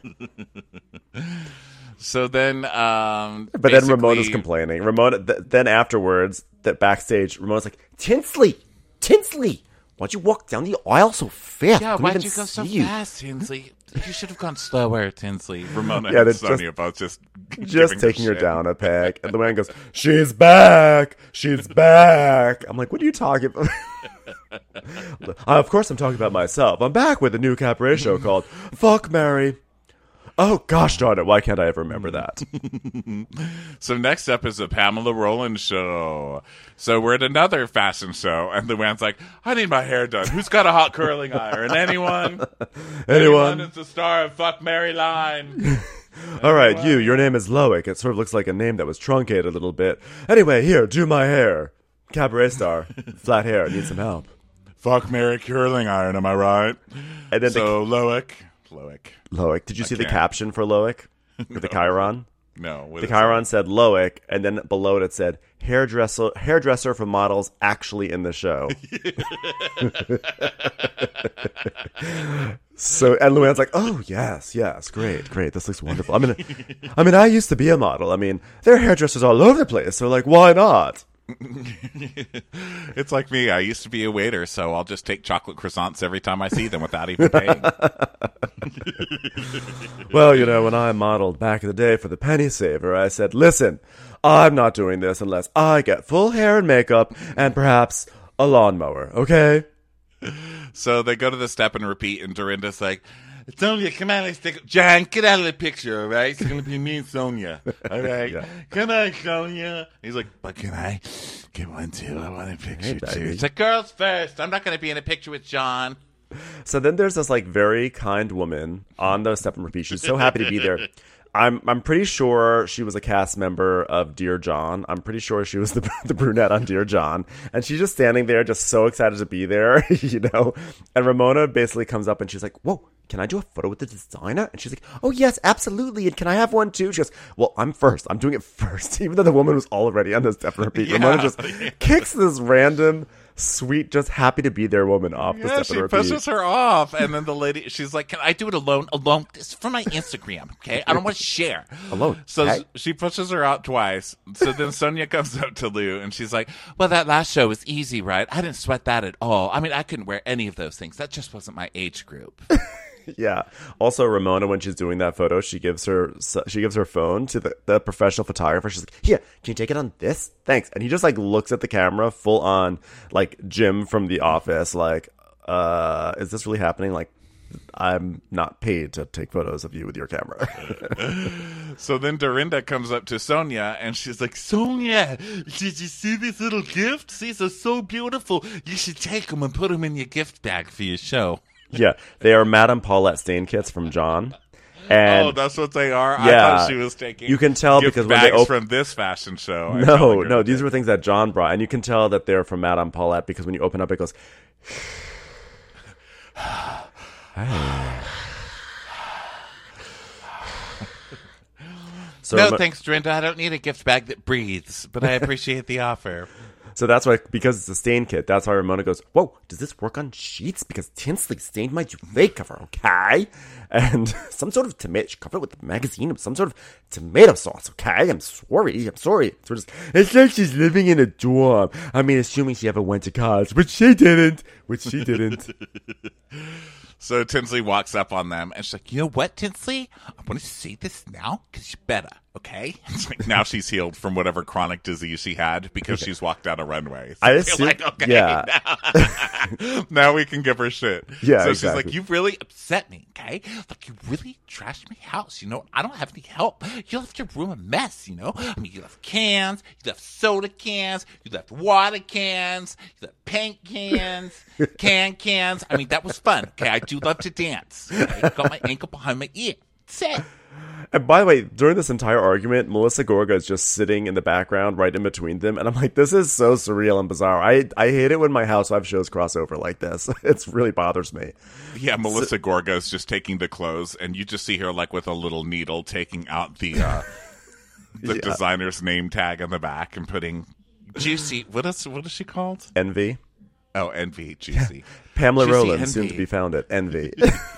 So then, um, But then basically- Ramona's complaining. Ramona, th- then afterwards, that backstage, Ramona's like, Tinsley, Tinsley, why'd you walk down the aisle so fast? Yeah, Couldn't why'd even you go so see you." fast, Tinsley? You should have gone slower, Tinsley. Ramona Yeah, and that's Sonia just- both just Just giving taking her shit. down a peg. And the man goes, she's back, she's back. I'm like, what are you talking about? uh, of course I'm talking about myself. I'm back with a new cabaret show called Fuck, Mary. Oh, gosh darn it. Why can't I ever remember that? So next up is the Pamela Roland show. So we're at another fashion show, and the man's like, I need my hair done. Who's got a hot curling iron? Anyone? Anyone? is the star of Fuck, Mary line. All right, you. Your name is Loic. It sort of looks like a name that was truncated a little bit. Anyway, here, do my hair. Cabaret star. Flat hair. Need some help. Fuck, Mary curling iron, am I right? And then So Loic. Loic. the Loic. Did you see the can't. caption for Loic? With the Chiron? No. what The is Chiron said Loic, and then below it it said hairdresser hairdresser for models actually in the show. So and Luann's like, oh yes, yes, great, great. This looks wonderful. I mean, I mean, I used to be a model. I mean, there are hairdressers all over the place. So like, why not? it? It's like me. I used to be a waiter, so I'll just take chocolate croissants every time I see them without even paying. Well, you know, when I modeled back in the day for the Penny Saver, I said, listen, I'm not doing this unless I get full hair and makeup and perhaps a lawnmower, okay? So they go to the step and repeat, and Dorinda's like, Sonia, come on, let's take John, get out of the picture, all right? It's going to be me and Sonia, all right? Yeah. Come on, Sonia. He's like, but can I get one, too? I want a picture, Hey, too. baby. It's like, girls first. I'm not going to be in a picture with John. So then there's this like very kind woman on the step and repeat. She's so happy to be there. I'm I'm pretty sure she was a cast member of Dear John. I'm pretty sure she was the the brunette on Dear John, and she's just standing there, just so excited to be there, you know. And Ramona basically comes up and she's like, "Whoa, can I do a photo with the designer?" And she's like, "Oh yes, absolutely. And can I have one too?" She goes, "Well, I'm first. I'm doing it first." Even though the woman was already on the step and repeat, Yeah. Ramona just kicks this random, sweet, just happy to be there woman off the Yeah, step she and repeat. pushes her off, and then the lady, she's like, can I do it alone? Alone? It's for my Instagram, okay? I don't want to share. Alone, So okay? she pushes her out twice. So then Sonia comes up to Lou, and she's like, well, that last show was easy, right? I didn't sweat that at all. I mean, I couldn't wear any of those things. That just wasn't my age group. Yeah. Also, Ramona, when she's doing that photo, she gives her she gives her phone to the, the professional photographer. She's like, "Here, can you take it on this? Thanks." And he just like looks at the camera, full on like Jim from The Office. Like, uh, is this really happening? Like, I'm not paid to take photos of you with your camera. So then Dorinda comes up to Sonia, and she's like, Sonia, did you see these little gifts? These are so beautiful. You should take them and put them in your gift bag for your show. Yeah, they are Madame Paulette stain kits from John. And Oh, that's what they are? I yeah, thought she was taking you can tell gift because when they bags op- from this fashion show. I felt no, like no, it these was- were things that John brought, and you can tell that they're from Madame Paulette because when you open up, it goes. So No, Ramo- thanks, Dorinda. I don't need a gift bag that breathes, but I appreciate the offer. So that's why, because it's a stain kit, that's why Ramona goes, "Whoa, does this work on sheets? Because Tinsley stained my duvet cover, okay? And some sort of tomato, she covered it with a magazine of some sort of tomato sauce, okay? I'm sorry, I'm sorry." So just, it's like she's living in a dorm. I mean, assuming she ever went to college, which she didn't, which she didn't. So Tinsley walks up on them, and she's like, you know what, Tinsley? I want to say this now because you're better, okay? It's like now she's healed from whatever chronic disease she had because she's walked down a runway. So I they're assume- like, okay, yeah. now, now we can give her shit. Yeah, so exactly. she's like, you really upset me, okay? Like, you really trashed my house, you know? I don't have any help. You left your room a mess, you know? I mean, you left cans, you left soda cans, you left water cans, you left paint cans, can cans. I mean, that was fun, okay? I do love to dance. Okay? Got my ankle behind my ear. That's it. And by the way, during this entire argument, Melissa Gorga is just sitting in the background right in between them. And I'm like, this is so surreal and bizarre. I, I hate it when my Housewives shows cross over like this. It really bothers me. Yeah, Melissa Gorga's just taking the clothes, and you just see her like with a little needle taking out the uh, the Yeah. designer's name tag on the back and putting Juicy. What is what is she called? Envy. Oh, Envy Juicy. Pamela Juicy Rowland, Envy. soon to be found at Envy.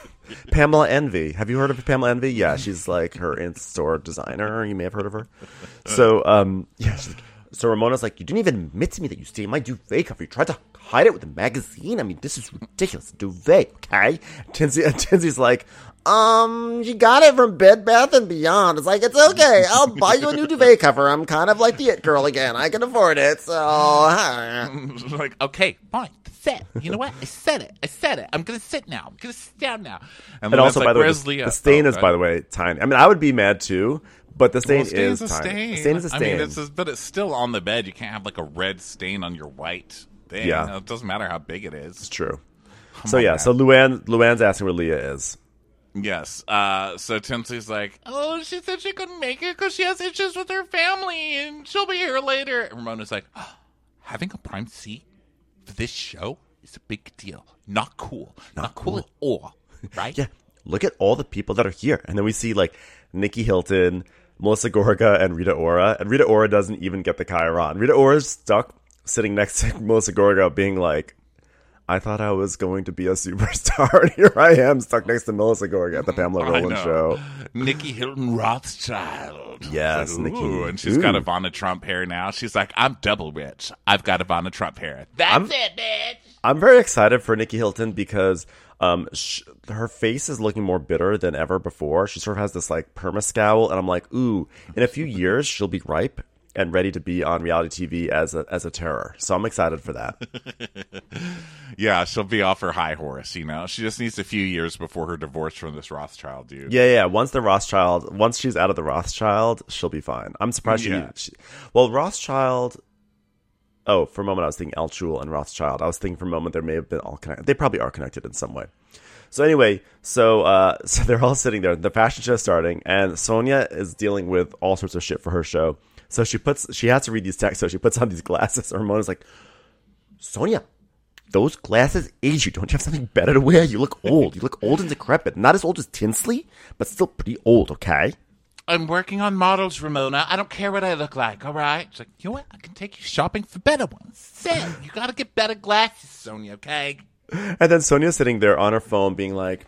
Pamela Envy. Have you heard of Pamela Envy? Yeah, she's like her in-store designer. You may have heard of her. So, um, yeah. she's like- so Ramona's like, you didn't even admit to me that you stained my duvet cover. You tried to hide it with a magazine. I mean, this is ridiculous. Duvet, okay? Tinsy, and Tinsy's like, um, you got it from Bed Bath and Beyond. It's like, it's okay. I'll buy you a new duvet cover. I'm kind of like the it girl again. I can afford it. So, huh. Like, okay, fine. Sit. You know what? I said it. I said it. I'm gonna sit now. I'm gonna sit down now. And Lena's also, like, by the way, where's the, Leah? the stain Oh, is, God. by the way, tiny. I mean, I would be mad too, but the stain Well, stain's is a tiny. stain. The stain is a stain. I mean, it's a, but it's still on the bed. You can't have like a red stain on your white thing. Yeah. You know, it doesn't matter how big it is. It's true. So on, yeah, man. so Luann, Luann's asking where Leah is. Yes. Uh, so Tinsley's like, oh, she said she couldn't make it because she has issues with her family and she'll be here later. And Ramona's like, oh, having a prime seat for this show is a big deal. Not cool. Not, cool. at all. Right? Yeah, look at all the people that are here. And then we see like Nikki Hilton, Melissa Gorga, and Rita Ora. And Rita Ora doesn't even get the Chiron. Rita Ora's stuck sitting next to Melissa Gorga being like, I thought I was going to be a superstar. And here I am stuck next to Melissa Gorga at the Pamela I Rowland know. show. Nikki Hilton Rothschild. Yes, It's like, Nikki. ooh, and she's got Ooh. Ivana Trump hair now. She's like, I'm double rich. I've got Ivana Trump hair. That's I'm- it, bitch. I'm very excited for Nikki Hilton because um, sh- her face is looking more bitter than ever before. She sort of has this like perma scowl, and I'm like, ooh, in a few years she'll be ripe, and ready to be on reality T V as a as a terror. So I'm excited for that. Yeah, she'll be off her high horse, you know. She just needs a few years before her divorce from this Rothschild dude. Yeah, yeah. Once the Rothschild, once she's out of the Rothschild, she'll be fine. I'm surprised Yeah. she, she. Well, Rothschild. Oh, for a moment I was thinking El Chul and Rothschild. I was thinking for a moment there may have been all connected. They probably are connected in some way. So anyway, so uh, so they're all sitting there. The fashion show is starting, and Sonia is dealing with all sorts of shit for her show. So she puts, she has to read these texts. So she puts on these glasses. And Ramona's like, Sonia, those glasses age you. Don't you have something better to wear? You look old. You look old and decrepit. Not as old as Tinsley, but still pretty old. Okay. I'm working on models, Ramona. I don't care what I look like, all right? She's like, you know what? I can take you shopping for better ones. Sam, you got to get better glasses, Sonia, okay? And then Sonia's sitting there on her phone being like,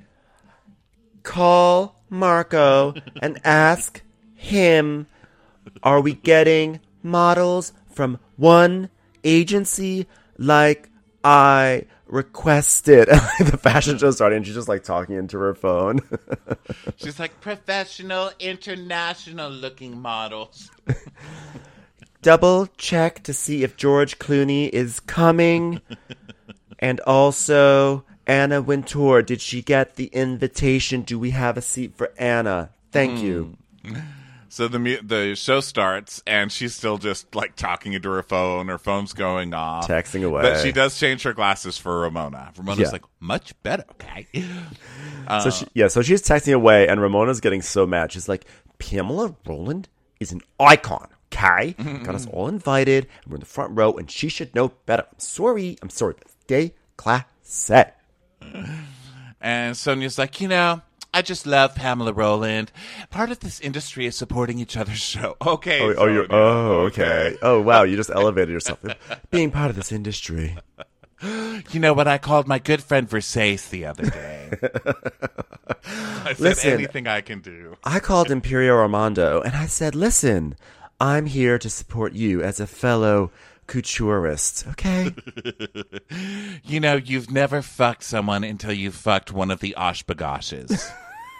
call Marco and ask him, are we getting models from one agency like I requested? The fashion show started and she's just like talking into her phone. She's like, professional, international looking models. Double check to see if George Clooney is coming. And also, Anna Wintour, did she get the invitation? Do we have a seat for Anna? Thank you. So the mu- the show starts, and she's still just, like, talking into her phone. Her phone's going off. Texting away. But she does change her glasses for Ramona. Ramona's Yeah. like, much better, okay? So she, yeah, so she's texting away, and Ramona's getting so mad. She's like, Pamela Rowland is an icon, okay? Got us all invited, and we're in the front row, and she should know better. I'm sorry. I'm sorry. But stay classy. And Sonia's like, you know, I just love Pamela Rowland. Part of this industry is supporting each other's show. Okay. Oh, oh, you're, Sonia, oh, okay. Oh, wow. You just elevated yourself. Being part of this industry. You know what I called my good friend Versace the other day? I said Listen, anything I can do. I called Imperio Armando, and I said, listen, I'm here to support you as a fellow couturist, okay? You know, you've never fucked someone until you've fucked one of the Oshbagoshes.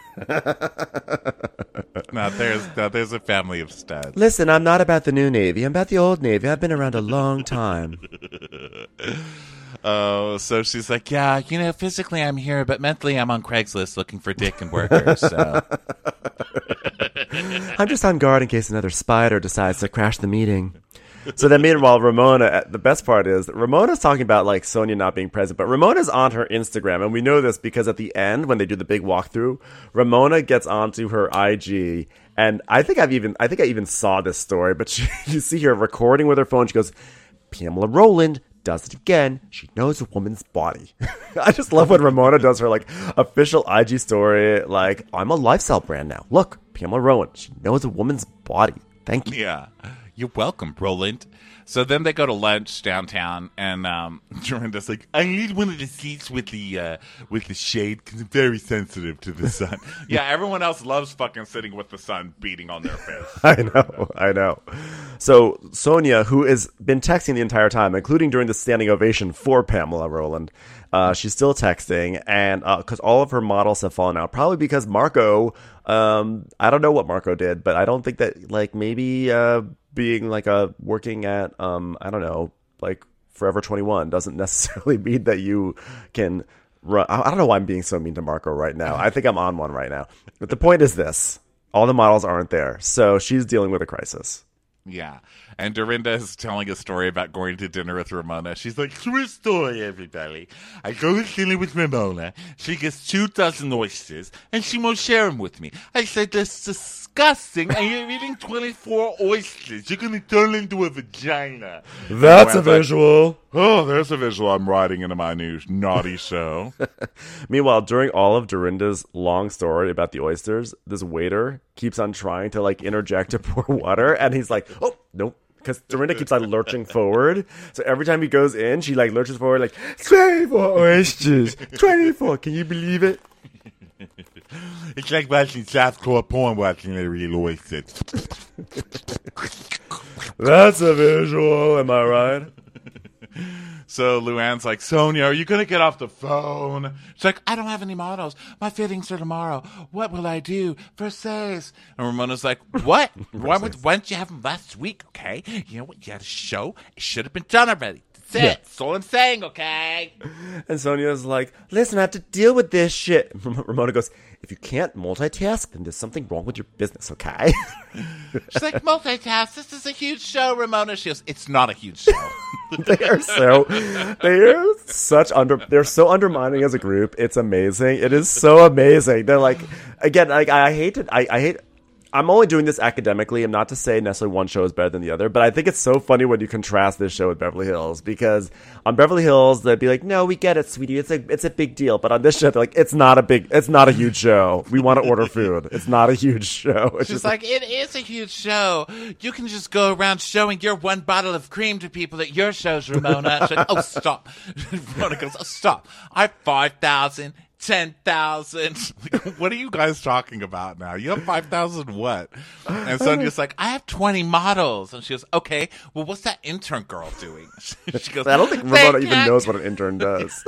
now, there's, now, there's a family of studs. Listen, I'm not about the new Navy. I'm about the old Navy. I've been around a long time. Oh, so she's like, yeah, you know, physically I'm here, but mentally I'm on Craigslist looking for dick and workers, so... I'm just on guard in case another spider decides to crash the meeting. So then meanwhile, Ramona, the best part is that Ramona's talking about like Sonia not being present, but Ramona's on her Instagram. And we know this because at the end, when they do the big walkthrough, Ramona gets onto her I G. And I think I've even, I think I even saw this story, but she, you see her recording with her phone. She goes, Pamela Rowland does it again. She knows a woman's body. I just love when Ramona does her like official I G story. Like, I'm a lifestyle brand now. Look, Pamela Rowland. She knows a woman's body. Thank you. Yeah. You're welcome, Roland. So then they go to lunch downtown, and um, Dorinda's like, I need one of the seats with the uh, with the shade because I'm very sensitive to the sun. Yeah, everyone else loves fucking sitting with the sun beating on their face. I know, I know. So Sonia, who has been texting the entire time, including during the standing ovation for Pamela Rowland, uh, she's still texting, and because uh, all of her models have fallen out, probably because Marco, um, I don't know what Marco did, but I don't think that, like, maybe uh, being like a working at, um, I don't know, like Forever twenty-one doesn't necessarily mean that you can run. I don't know why I'm being so mean to Marco right now. I think I'm on one right now. But the point is this. All the models aren't there. So she's dealing with a crisis. Yeah. And Dorinda is telling a story about going to dinner with Ramona. She's like, true story, everybody. I go to dinner with Ramona. She gets two dozen oysters, and she won't share them with me. I said, that's disgusting. And you're eating twenty-four oysters. You're going to turn into a vagina. That's a And like, visual. oh, there's a visual I'm writing into my new naughty show. Meanwhile, during all of Dorinda's long story about the oysters, this waiter keeps on trying to like interject to pour water, and he's like, oh, nope. Because Dorinda keeps like lurching forward. So every time he goes in, she like lurches forward like, twenty-four oysters. twenty-four. Can you believe it? It's like watching softcore porn watching a real oyster. That's a visual. Am I right? So Luann's like, Sonia, are you going to get off the phone? She's like, I don't have any models. My fittings are tomorrow. What will I do? Versace. And Ramona's like, what? why, would, why didn't you have them last week, okay? You know what? You had a show. It should have been done already. That's it. Yeah. That's all I'm saying, okay? And Sonia's like, listen, I have to deal with this shit. Ramona goes, if you can't multitask, then there's something wrong with your business, okay? She's like, multitask. This is a huge show, Ramona. She goes, it's not a huge show. They are so, they are such under, they're so undermining as a group. It's amazing. It is so amazing. They're like, again, like, I hate it. I, I hate, I'm only doing this academically. I'm not to say necessarily one show is better than the other, but I think it's so funny when you contrast this show with Beverly Hills, because on Beverly Hills, they'd be like, no, we get it, sweetie. It's a, it's a big deal. But on this show, they're like, it's not a big, it's not a huge show. We want to order food. It's not a huge show. It's She's just like, it is a huge show. You can just go around showing your one bottle of cream to people at your shows, Ramona. She's like, oh, stop. Ramona goes, oh, stop. I have five thousand. ten thousand. What are you guys talking about now? You have five thousand what? And Sonia's like, I have twenty models. And she goes, okay, well, what's that intern girl doing? She goes, I don't think Ramona even knows what an intern does.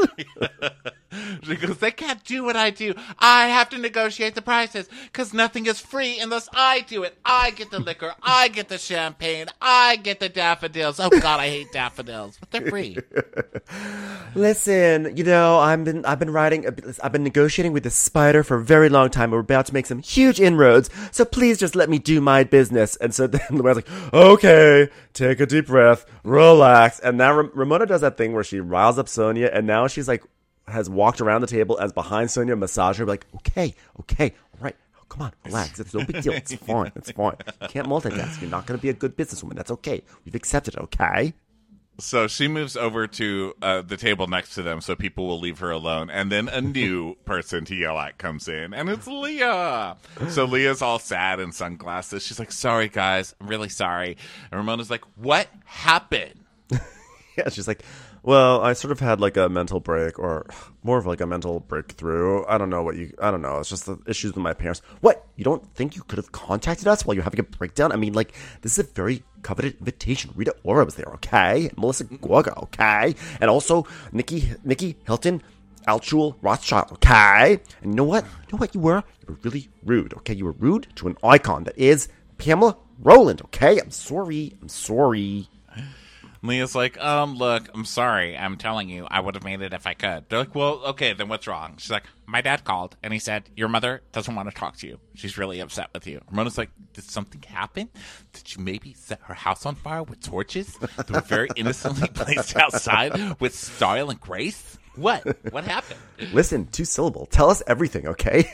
She goes, they can't do what I do. I have to negotiate the prices because nothing is free unless I do it. I get the liquor. I get the champagne. I get the daffodils. Oh, God, I hate daffodils, but they're free. Listen, you know, I've been I've been writing, I've been negotiating with the Spider for a very long time. We're about to make some huge inroads, so please just let me do my business. And so then Luann's like, okay, take a deep breath, relax. And now Ram- Ramona does that thing where she riles up Sonia, and now she's like, has walked around the table as behind Sonia, massage her, like, okay, okay, all right. Come on, relax. It's no big deal. It's fine. It's fine. You can't multitask. You're not going to be a good businesswoman. That's okay. We've accepted it, okay? So she moves over to uh, the table next to them so people will leave her alone. And then a new person to yell at comes in, and it's Leah. So Leah's all sad in sunglasses. She's like, sorry, guys. I'm really sorry. And Ramona's like, what happened? Yeah, she's like, well, I sort of had like a mental break, or more of like a mental breakthrough. I don't know what you, I don't know. It's just the issues with my parents. What? You don't think you could have contacted us while you're having a breakdown? I mean, like, this is a very coveted invitation. Rita Ora was there, okay? Melissa Gorga, okay? And also Nikki, Nikki Hilton, Altschul Rothschild, okay? And you know what? You know what you were? You were really rude, okay? You were rude to an icon that is Pamela Rowland, okay? I'm sorry. I'm sorry. Leah's like, um, look, I'm sorry. I'm telling you, I would have made it if I could. They're like, well, okay, then what's wrong? She's like, my dad called, and he said, your mother doesn't want to talk to you. She's really upset with you. Ramona's like, did something happen? Did you maybe set her house on fire with torches that were very innocently placed outside with style and grace? What? What happened? Listen, two syllable. Tell us everything, okay?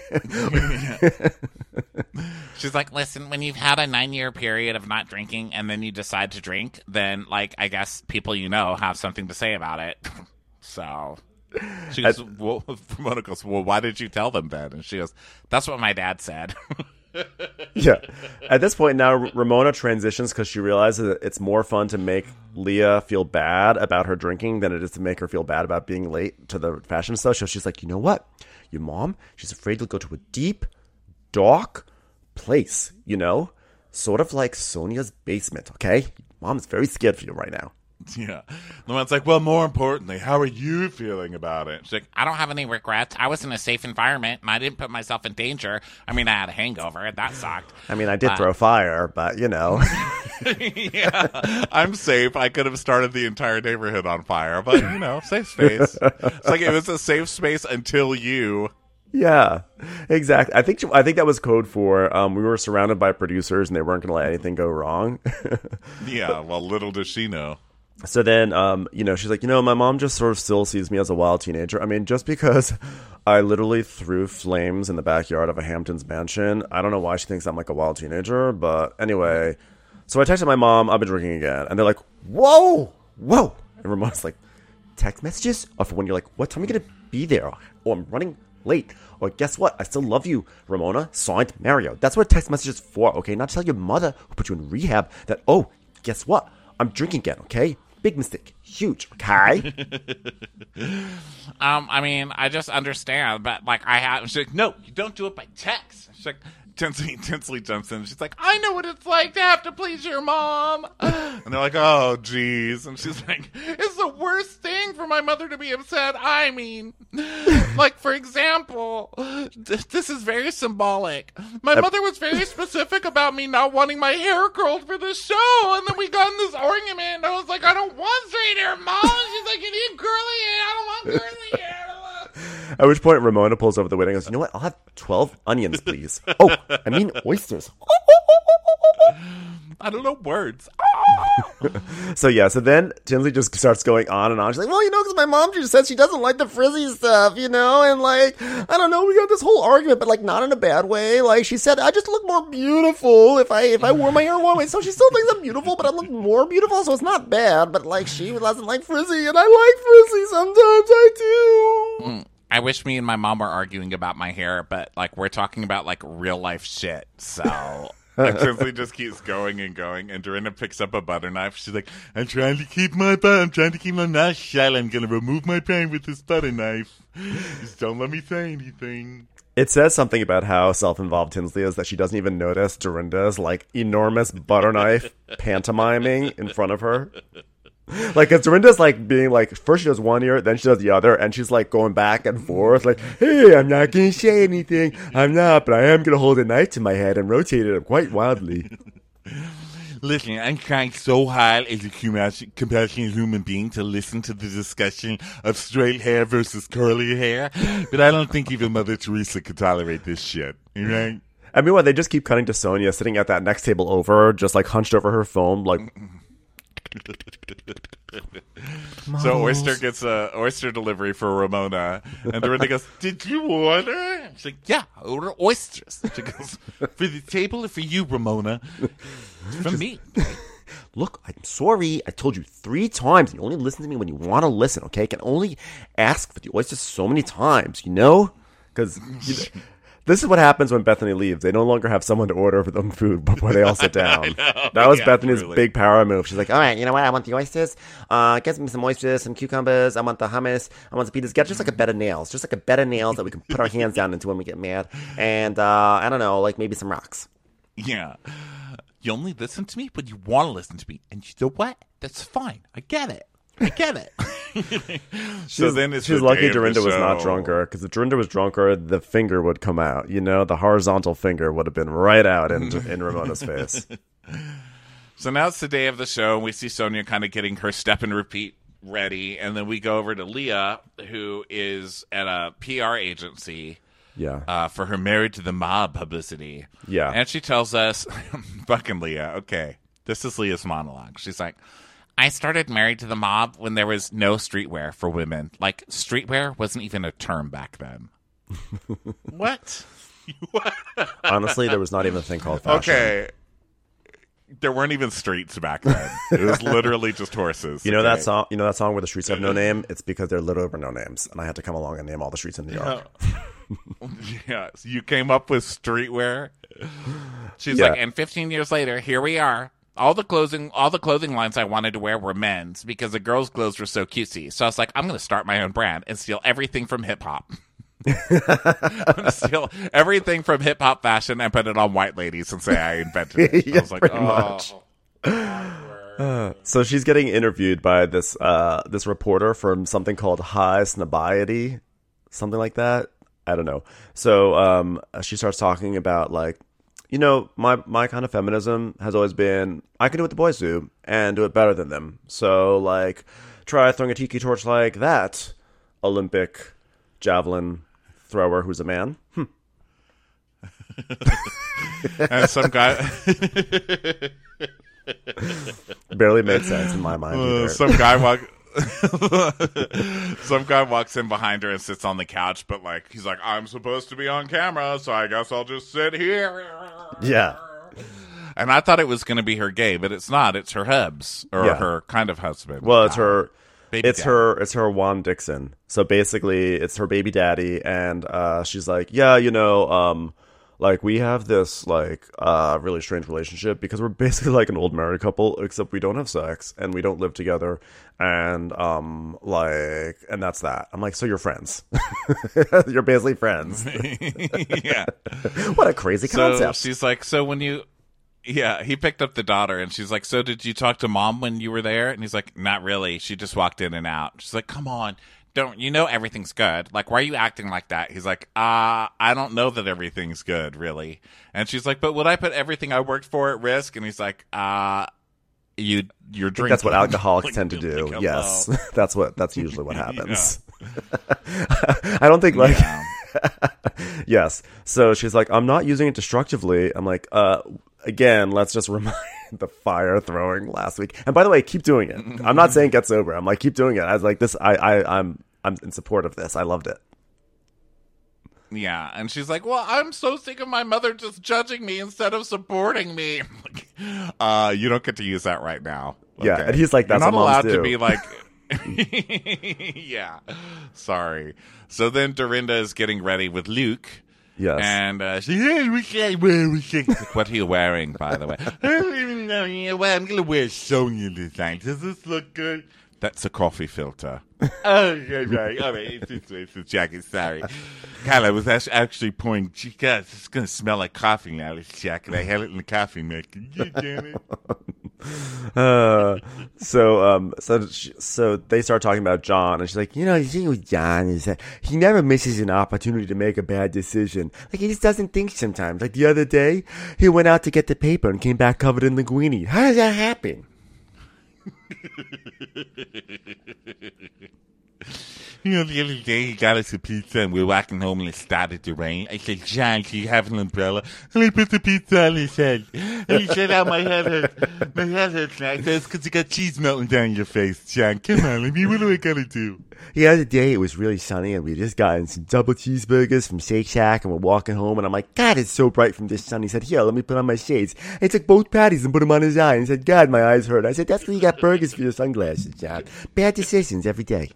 She's like, listen, when you've had a nine-year period of not drinking and then you decide to drink, then, like, I guess people you know have something to say about it. So she goes, well, Ramona goes, well, why did you tell them then? And she goes, that's what my dad said. Yeah. At this point now, Ramona transitions because she realizes that it's more fun to make Leah feel bad about her drinking than it is to make her feel bad about being late to the fashion show. So she's like, you know what? Your mom, she's afraid to go to a deep, dark place, you know? Sort of like Sonia's basement, okay? Mom's very scared for you right now. Yeah. Luann's like, well, more importantly, how are you feeling about it? She's like, I don't have any regrets. I was in a safe environment, and I didn't put myself in danger. I mean, I had a hangover, and that sucked. I mean, I did uh, throw fire, but, you know. Yeah, I'm safe. I could have started the entire neighborhood on fire, but, you know, safe space. It's like it was a safe space until you... Yeah, exactly. I think I think that was code for um, we were surrounded by producers, and they weren't going to let anything go wrong. Yeah, well, little does she know. So then, um, you know, she's like, you know, my mom just sort of still sees me as a wild teenager. I mean, just because I literally threw flames in the backyard of a Hamptons mansion, I don't know why she thinks I'm like a wild teenager. But anyway, so I texted my mom, I've been drinking again. And they're like, whoa, whoa. And Ramona's like, text messages are for when you're like, what time are you going to be there? Oh, I'm running late. Or guess what? I still love you, Ramona. Signed, Mario. That's what a text message is for, okay? Not to tell your mother who put you in rehab that, oh, guess what? I'm drinking again, okay? Big mistake. Huge, okay? um, I mean, I just understand, but, like, I have... She's like, no, you don't do it by text. She's like, Tinsley, Tinsley jumps in. And she's like, I know what it's like to have to please your mom. And they're like, oh, geez. And she's like, it's the worst thing for my mother to be upset. I mean, like, for example, th- this is very symbolic. My mother was very specific about me not wanting my hair curled for the show. And then we got in this argument. And I was like, I don't want straight hair, Mom. And she's like, you need curly hair. I don't want curly hair. At which point, Ramona pulls over the window and goes, you know what? I'll have twelve onions, please. Oh, I mean oysters. I don't know words. So, yeah, so then Tinsley just starts going on and on. She's like, well, you know, because my mom just said she doesn't like the frizzy stuff, you know? And, like, I don't know, we got this whole argument, but, like, not in a bad way. Like, she said, I just look more beautiful if I if I wore my hair one way. So she still thinks I'm beautiful, but I look more beautiful, so it's not bad. But, like, she doesn't like frizzy, and I like frizzy sometimes. I do. Mm. I wish me and my mom were arguing about my hair, but, like, we're talking about, like, real-life shit, so... And Tinsley just keeps going and going, and Dorinda picks up a butter knife. She's like, I'm trying to keep my butt, I'm trying to keep my mouth shut. I'm going to remove my pain with this butter knife. Just don't let me say anything. It says something about how self-involved Tinsley is that she doesn't even notice Dorinda's, like, enormous butter knife pantomiming in front of her. Like, cause Dorinda's, like, being, like, first she does one ear, then she does the other, and she's, like, going back and forth, like, hey, I'm not gonna say anything, I'm not, but I am gonna hold a knife to my head and rotate it quite wildly. Listen, I'm trying so hard as a compassionate human being to listen to the discussion of straight hair versus curly hair, but I don't think even Mother Teresa could tolerate this shit, right? I mean, what, they just keep cutting to Sonia sitting at that next table over, just, like, hunched over her phone, like... So Oyster gets a oyster delivery for Ramona, and Dorinda goes, did you order? She's like, yeah, I ordered oysters. She goes, for the table or for you, Ramona? For me. Look, I'm sorry. I told you three times. You only listen to me when you want to listen, okay? I can only ask for the oysters so many times, you know? Because... This is what happens when Bethany leaves. They no longer have someone to order for them food before they all sit down. That was yeah, Bethany's truly. big power move. She's like, all right, you know what? I want the oysters. Uh, get me some oysters, some cucumbers. I want the hummus. I want the pizzas. Get just like a bed of nails. Just like a bed of nails that we can put our hands down into when we get mad. And, uh, I don't know, like maybe some rocks. Yeah. You only listen to me when you want to listen to me. And you know what? That's fine. I get it. I get it. so then it's she's lucky Dorinda was not drunker, because if Dorinda was drunker, the finger would come out. You know, the horizontal finger would have been right out in, in Ramona's face. So now it's the day of the show, and we see Sonia kind of getting her step and repeat ready, and then we go over to Leah, who is at a P R agency. Yeah. Uh, for her Married to the Mob publicity. Yeah. And she tells us, fucking Leah, okay, this is Leah's monologue. She's like, I started Married to the Mob when there was no streetwear for women. Like, streetwear wasn't even a term back then. What? What? Honestly, there was not even a thing called fashion. Okay. There weren't even streets back then. It was literally just horses. You know okay? that song? You know that song where the streets have no name? It's because they're literally over no names, and I had to come along and name all the streets in New York. Yeah, so you came up with streetwear. She's yeah. like, and fifteen years later, here we are. All the clothing, all the clothing lines I wanted to wear were men's because the girls' clothes were so cutesy. So I was like, I'm going to start my own brand and steal everything from hip hop. I'm going to steal everything from hip hop fashion and put it on white ladies and say I invented it. yeah, I was like, pretty oh. much. Uh, so she's getting interviewed by this uh, this reporter from something called High Snobiety, something like that. I don't know. So um, she starts talking about like. You know, my, my kind of feminism has always been, I can do what the boys do and do it better than them. So, like, try throwing a tiki torch like that Olympic javelin thrower who's a man. Hmm. And some guy... Barely made sense in my mind. Uh, some guy walk... Some guy walks in behind her and sits on the couch, but like he's like, I'm supposed to be on camera, so I guess I'll just sit here. Yeah. And I thought it was going to be her gay, but it's not. It's her hubs or yeah. her kind of husband. Well, it's her. Baby it's daddy. her. It's her Juan Dixon. So basically, it's her baby daddy, and uh, she's like, yeah, you know, um, Like, we have this, like, uh, really strange relationship because we're basically like an old married couple, except we don't have sex and we don't live together. And, um, like, and that's that. I'm like, so you're friends. You're basically friends. Yeah. What a crazy So concept. she's like, so when you, yeah, he picked up the daughter and she's like, so did you talk to mom when you were there? And he's like, not really. She just walked in and out. She's like, come on. Don't you know everything's good? Like, why are you acting like that? He's like, uh, I don't know that everything's good, really. And she's like, but would I put everything I worked for at risk? And he's like, uh, you, you're I think drinking. that's what alcoholics Like, tend to do. like, Yes. hello. That's what, that's usually what happens. I don't think like, Yeah. yes. So she's like, I'm not using it destructively. I'm like, uh, again, let's just remind the fire throwing last week. And by the way, keep doing it. I'm not saying get sober. I'm like, keep doing it. I was like, this, I, I, I'm, I'm in support of this. I loved it. Yeah, and she's like, well, I'm so sick of my mother just judging me instead of supporting me. I'm like, uh, you don't get to use that right now. Yeah, and he's like, that's You're not what moms allowed do. to be like, yeah, sorry. So then Dorinda is getting ready with Luke. Yes. And uh, she's like, we can't wear, we can't. Like, what are you wearing, by the way? I don't even know. You know what? I'm going to wear Sonia design. Does this look good? That's a coffee filter. Oh, okay, right. All right. It's this way. It's the jacket. Sorry. God, I was act- actually pouring. Gee, God, it's going to smell like coffee now, this jacket. I had it in the coffee maker. You damn it. Uh, so, um, so, she, so they start talking about John, and she's like, you know, the thing with John is that he never misses an opportunity to make a bad decision. Like, he just doesn't think sometimes. Like, the other day, he went out to get the paper and came back covered in linguine. How does that happen? You know, the other day he got us a pizza and we were walking home and it started to rain. I said, John, do you have an umbrella? And he put the pizza on his head. And he said, oh, my head hurts. My head hurts. And I said, it's because you got cheese melting down your face, John. Come on, I mean, what do I got to do? The other day, it was really sunny, and we just gotten some double cheeseburgers from Shake Shack, and we're walking home, and I'm like, God, it's so bright from this sun. He said, here, let me put on my shades. And he took both patties and put them on his eye, and he said, God, my eyes hurt. I said, that's because you got burgers for your sunglasses, John. Bad decisions every day.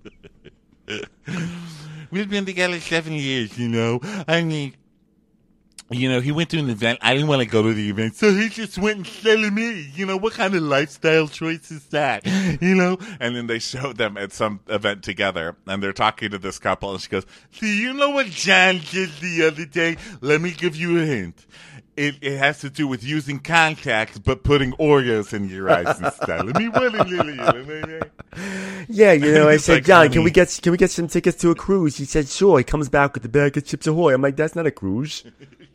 We've been together seven years, you know. I mean, you know, he went to an event. I didn't want to go to the event, so he just went and selling me. You know, what kind of lifestyle choice is that? You know? And then they showed them at some event together, and they're talking to this couple, and she goes, do you know what John did the other day? Let me give you a hint. It, it has to do with using contacts, but putting Oreos in your eyes instead. Let me what it is. Yeah, you know, I It's said, like, John, honey. can we get can we get some tickets to a cruise? He said, sure. He comes back with the bag of Chips Ahoy. I'm like, that's not a cruise.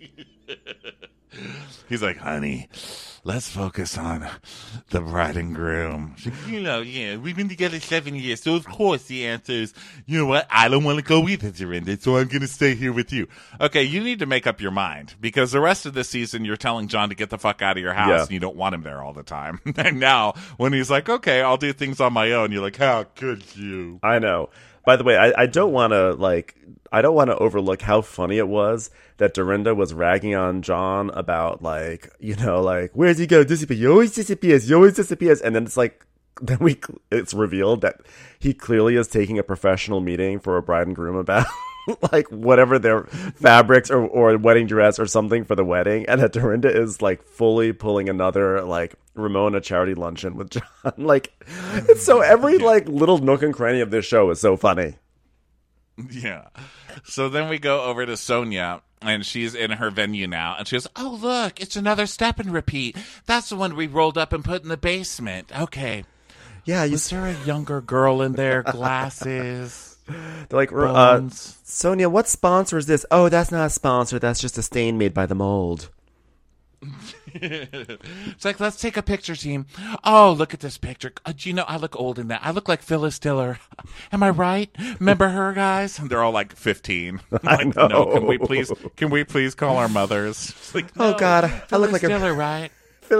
He's like, honey, let's focus on the bride and groom. She's like, you know, yeah, we've been together seven years, so of course the answer is, you know what, I don't want to go either, Dorinda, so I'm going to stay here with you. Okay, you need to make up your mind, because the rest of the season you're telling John to get the fuck out of your house, Yeah. and you don't want him there all the time. And now, when he's like, okay, I'll do things on my own, you're like, how could you? I know. By the way, I, I don't want to like I don't want to overlook how funny it was that Dorinda was ragging on John about like, you know, like, where's he go? Disappear. He always disappears. He always disappears. And then it's like, then we it's revealed that he clearly is taking a professional meeting for a bride and groom about like whatever their fabrics or or wedding dress or something for the wedding, and that Dorinda is like fully pulling another like Ramona charity luncheon with John. Like, it's so every like little nook and cranny of this show is so funny. Yeah. So then we go over to Sonia, and she's in her venue now, and she goes, oh, look, it's another step and repeat. That's the one we rolled up and put in the basement. Okay. Yeah, you. Was there a younger girl in there? Glasses? They're like, uh, Bones? Sonia, what sponsor is this? Oh, that's not a sponsor. That's just a stain made by the mold. It's like, let's take a picture, team. Oh, look at this picture. Uh, do you know, I look old in that. I look like Phyllis Diller. Am I right? Remember her, guys? And they're all like fifteen. I Like, know. No, can we please, can we please call our mothers? It's like, Oh, no, God, I look Phyllis like a- Diller, right?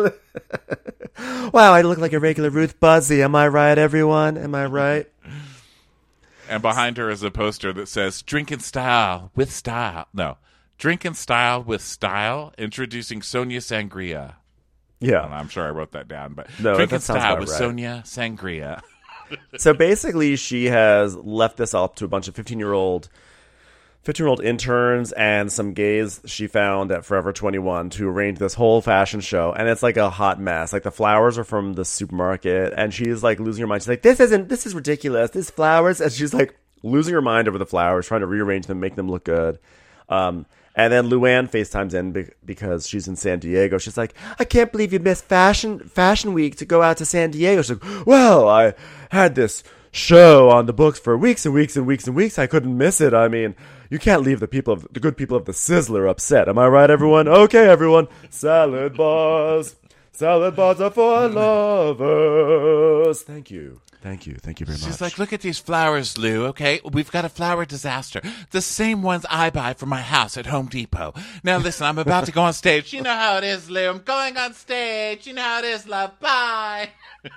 Wow, I look like a regular Ruth Buzzy. Am I right, everyone? Am I right? And behind her is a poster that says, drink in style with style. No. Drink in style with style, introducing Sonia Sangria. Yeah. And I'm sure I wrote that down, but No, drink that in sounds style about with right. Sonia Sangria. So basically, she has left this up to a bunch of fifteen-year-old fifteen-year-old interns and some gays she found at Forever twenty-one to arrange this whole fashion show. And it's like a hot mess. Like the flowers are from the supermarket and she's like losing her mind. She's like, this isn't, this is ridiculous. This flowers. And she's like losing her mind over the flowers, trying to rearrange them, make them look good. Um, and then Luann FaceTimes in be- because she's in San Diego. She's like, I can't believe you missed fashion, fashion week to go out to San Diego. She's like, well, I had this show on the books for weeks and weeks and weeks and weeks. I couldn't miss it. I mean, you can't leave the people of the good people of the Sizzler upset. Am I right, everyone? Okay, everyone. Salad bars. Salad bars are for lovers. Thank you. Thank you. Thank you very much. She's like, look at these flowers, Lou, okay? We've got a flower disaster. The same ones I buy for my house at Home Depot. Now, listen, I'm about to go on stage. You know how it is, Lou. I'm going on stage. You know how it is, love. Bye.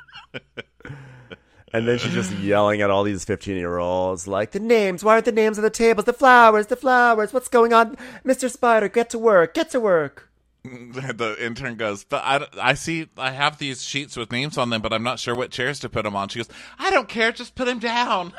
And then she's just yelling at all these fifteen-year-olds, like, the names, why aren't the names on the tables? The flowers, the flowers, what's going on? Mister Spider, get to work, get to work. The intern goes, but I, I see, I have these sheets with names on them, but I'm not sure what chairs to put them on. She goes, I don't care, just put them down.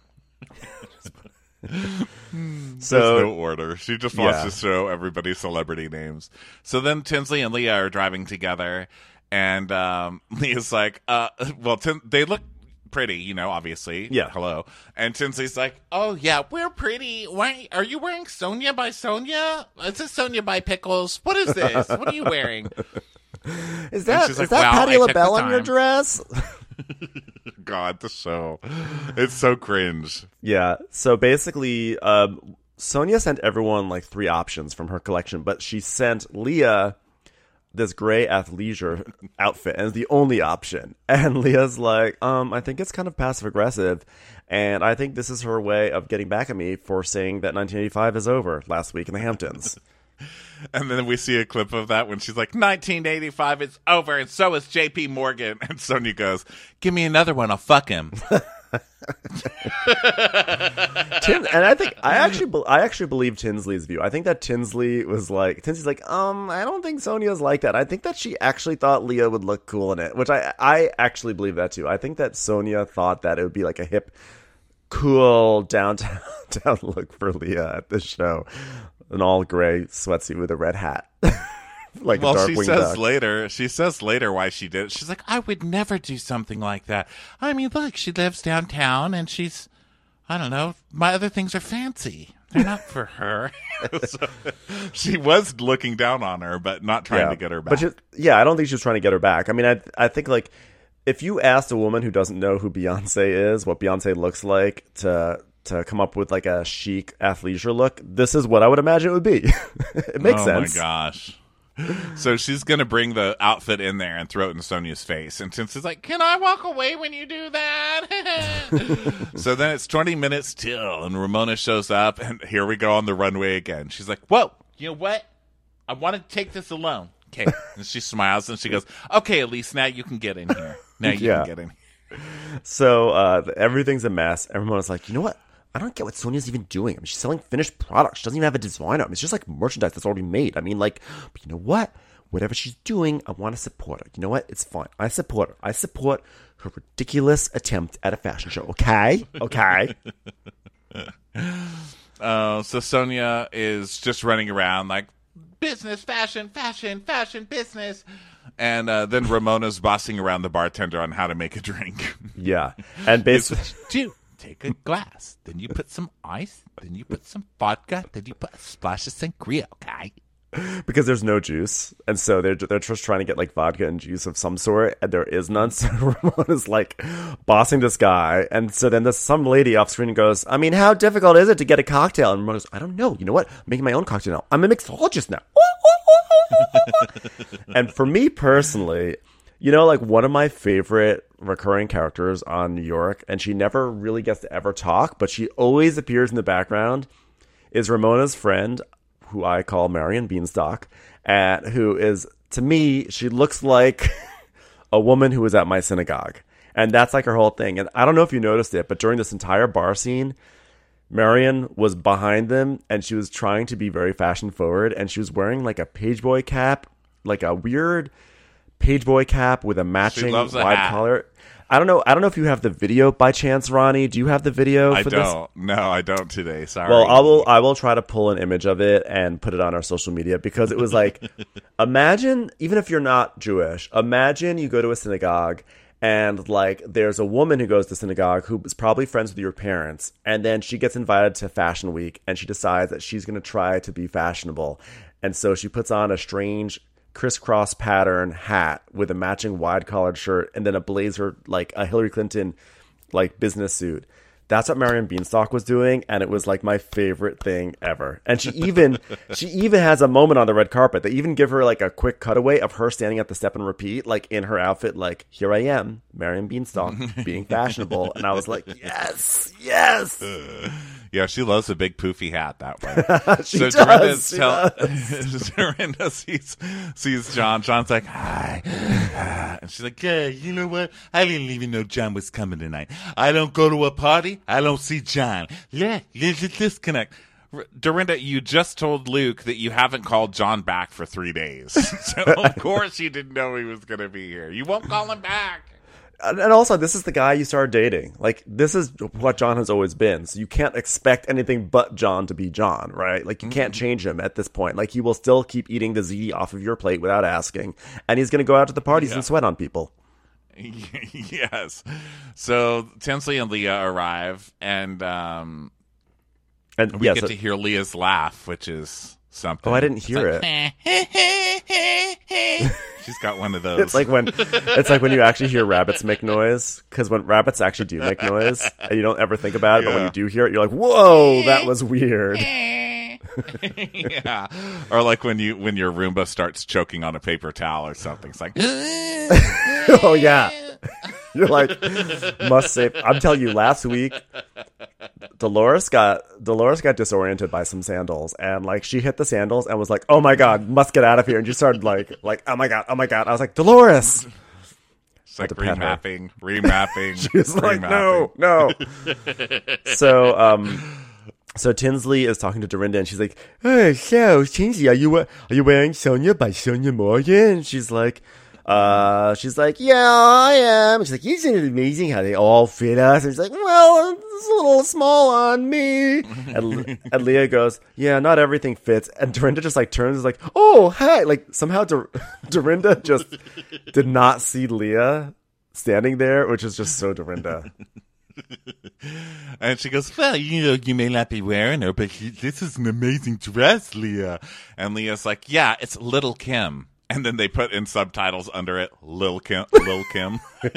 So, there's no order. She just wants yeah. to show everybody celebrity names. So then Tinsley and Leah are driving together, and um, Leah's like, uh, well, Tin- they look pretty, you know, obviously. Yeah. Hello. And Tinsley's like, oh, yeah, we're pretty. Why are you wearing Sonia by Sonia? Is this Sonia by Pickles? What is this? What are you wearing? Is that, is like, that well, Patti I took LaBelle the on your time. dress? God, the show. It's so cringe. Yeah. So basically, um, Sonia sent everyone like three options from her collection, but she sent Leah this gray athleisure outfit and it's the only option. And Leah's like, um, I think it's kind of passive aggressive. And I think this is her way of getting back at me for saying that nineteen eighty-five is over last week in the Hamptons. And then we see a clip of that when she's like, nineteen eighty-five is over, and so is J P Morgan. And Sonia goes, give me another one, I'll fuck him. Tin- and I think I actually be- I actually believe Tinsley's view. I think that Tinsley was like Tinsley's like um I don't think Sonia's like that. I think that she actually thought Leah would look cool in it, which I I actually believe that too. I think that Sonia thought that it would be like a hip, cool downtown down look for Leah at this show, an all gray sweatsuit with a red hat. Like well, a dark she winged says duck. later. She says later why she did it. She's like, I would never do something like that. I mean, look, she lives downtown, and she's, I don't know. My other things are fancy. They're not for her. So, she was looking down on her, but not trying yeah. to get her back. But she, yeah, I don't think she was trying to get her back. I mean, I I think like if you asked a woman who doesn't know who Beyonce is, what Beyonce looks like, to to come up with like a chic athleisure look, this is what I would imagine it would be. It makes oh sense. Oh my gosh. So she's going to bring the outfit in there and throw it in Sonia's face. And Tinsley's like, can I walk away when you do that? So then it's twenty minutes till, and Ramona shows up, and here we go on the runway again. She's like, whoa, you know what? I want to take this alone. Okay. And she smiles, and she goes, okay, Elise, now you can get in here. Now you Yeah. can get in here. So uh, everything's a mess. Everyone's like, you know what? I don't get what Sonia's even doing. I mean, she's selling finished products. She doesn't even have a designer. I mean, it's just like merchandise that's already made. I mean, like, but you know what? Whatever she's doing, I want to support her. You know what? It's fine. I support her. I support her ridiculous attempt at a fashion show. Okay? Okay. Uh, so Sonia is just running around like, business, fashion, fashion, fashion, business. And uh, then Ramona's bossing around the bartender on how to make a drink. Yeah. And basically, do take a glass, then you put some ice, then you put some vodka, then you put a splash of sangria, okay? because there's no juice, and so they're they're just trying to get like vodka and juice of some sort, and there is none. So Ramona's like bossing this guy, and so then there's some lady off screen goes, "I mean, how difficult is it to get a cocktail?" And Ramona goes, "I don't know. You know what? I'm making my own cocktail now. I'm a mixologist now." And for me personally, you know, like one of my favorite recurring characters on New York, and she never really gets to ever talk, but she always appears in the background, is Ramona's friend, who I call Marion Beanstalk, and who is, to me, she looks like a woman who was at my synagogue. And that's like her whole thing. And I don't know if you noticed it, but during this entire bar scene, Marion was behind them, and she was trying to be very fashion forward, and she was wearing like a pageboy cap, like a weird pageboy cap with a matching loves a wide hat. collar. I don't know. I don't know if you have the video by chance, Ronnie. Do you have the video? I for don't. This? No, I don't today. Sorry. Well, I will. I will try to pull an image of it and put it on our social media because it was like, imagine even if you're not Jewish, imagine you go to a synagogue and like there's a woman who goes to synagogue who is probably friends with your parents, and then she gets invited to Fashion Week and she decides that she's going to try to be fashionable, and so she puts on a strange crisscross pattern hat with a matching wide collared shirt and then a blazer like a Hillary Clinton like business suit. That's what Marion Beanstalk was doing, and it was like my favorite thing ever. And she even she even has a moment on the red carpet. They even give her like a quick cutaway of her standing at the step and repeat, like in her outfit, like, here I am, Marion Beanstalk, being fashionable. And I was like, yes, yes. Uh, yeah, she loves a big poofy hat that way. she so does, Dorinda, she tell, does. Dorinda sees, sees John. John's like, hi. And she's like, yeah, you know what? I didn't even know John was coming tonight. I don't go to a party. I don't see John. Yeah, there's a disconnect. Dorinda, you just told Luke that you haven't called John back for three days. So, of course, you didn't know he was going to be here. You won't call him back. And also, this is the guy you started dating. Like, this is what John has always been. So you can't expect anything but John to be John, right? Like, you mm-hmm. can't change him at this point. Like, he will still keep eating the ziti off of your plate without asking. And he's going to go out to the parties yeah. and sweat on people. Yes. So Tinsley and Leah arrive, and um, and we yes, get it, to hear Leah's laugh, which is something. Oh, I didn't hear it's like, it. She's got one of those. It's like when it's like when you actually hear rabbits make noise, because when rabbits actually do make noise, and you don't ever think about it, yeah. but when you do hear it, you're like, "Whoa, that was weird." Yeah, or like when you when your Roomba starts choking on a paper towel or something. It's like, oh yeah, you're like, must say. I'm telling you, last week, Dolores got Dolores got disoriented by some sandals, and like she hit the sandals and was like, "Oh my god, must get out of here!" And she started like, like, "Oh my god, oh my god!" I was like, Dolores. It's like remapping, remapping. She was like, "No, no." So, um. So Tinsley is talking to Dorinda, and she's like, "Oh, so Tinsley, are you are you wearing Sonia by Sonia Morgan?" And she's like, "Uh, she's like, yeah, I am." And she's like, "Isn't it amazing how they all fit us?" And she's like, "Well, it's a little small on me." And and Leah goes, "Yeah, not everything fits." And Dorinda just like turns, and is like, "Oh, hi!" Like somehow Dor- Dorinda just did not see Leah standing there, which is just so Dorinda. And she goes, "Well, you know, you may not be wearing her, but she, this is an amazing dress, Leah." And Leah's like, "Yeah, it's Little Kim." And then they put in subtitles under it, Lil Kim. Lil Kim.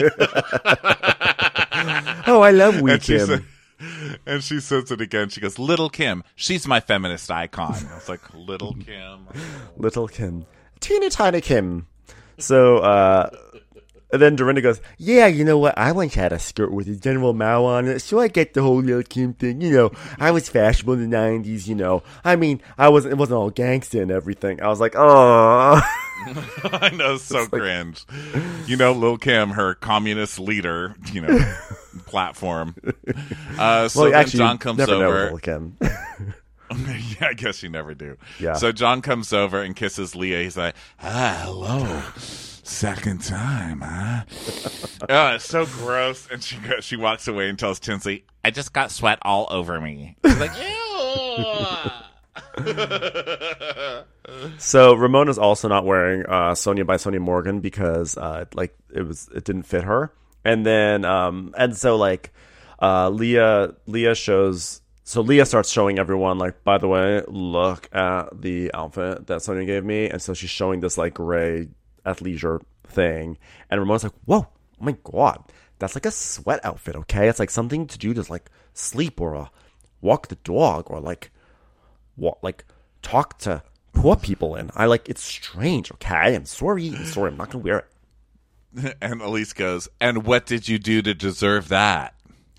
Oh, I love Wee and Kim. She said, and she says it again. She goes, "Little Kim. She's my feminist icon." I was like, Little Kim. Little Kim. Teeny tiny Kim. So, uh... And then Dorinda goes, "Yeah, you know what? I once had a skirt with a General Mao on it, so I get the whole Lil Kim thing. You know, I was fashionable in the nineties, you know. I mean, I wasn't, it wasn't all gangsta and everything." I was like, oh. I know, so it's cringe. Like, you know, Lil Kim, her communist leader, you know, platform. Uh, so well, then actually, John comes never over. Know Lil Kim. Yeah, I guess you never do. Yeah. So John comes over and kisses Leah. He's like, "Ah, hello. Second time, huh?" Oh, it's so gross. And she goes, she walks away and tells Tinsley, "I just got sweat all over me." She's like, ew. So Ramona's also not wearing uh, Sonia by Sonia Morgan because uh, like it was it didn't fit her. And then um, and so like uh, Leah Leah shows. So Leah starts showing everyone, like, by the way, look at the outfit that Sonia gave me. And so she's showing this, like, gray athleisure thing. And Ramona's like, whoa, oh my God, that's like a sweat outfit, okay? It's like something to do to, like, sleep or uh, walk the dog or, like, walk, like, talk to poor people in. I, like, it's strange, okay? I'm sorry. I'm sorry. I'm not going to wear it. And Elise goes, "And what did you do to deserve that?"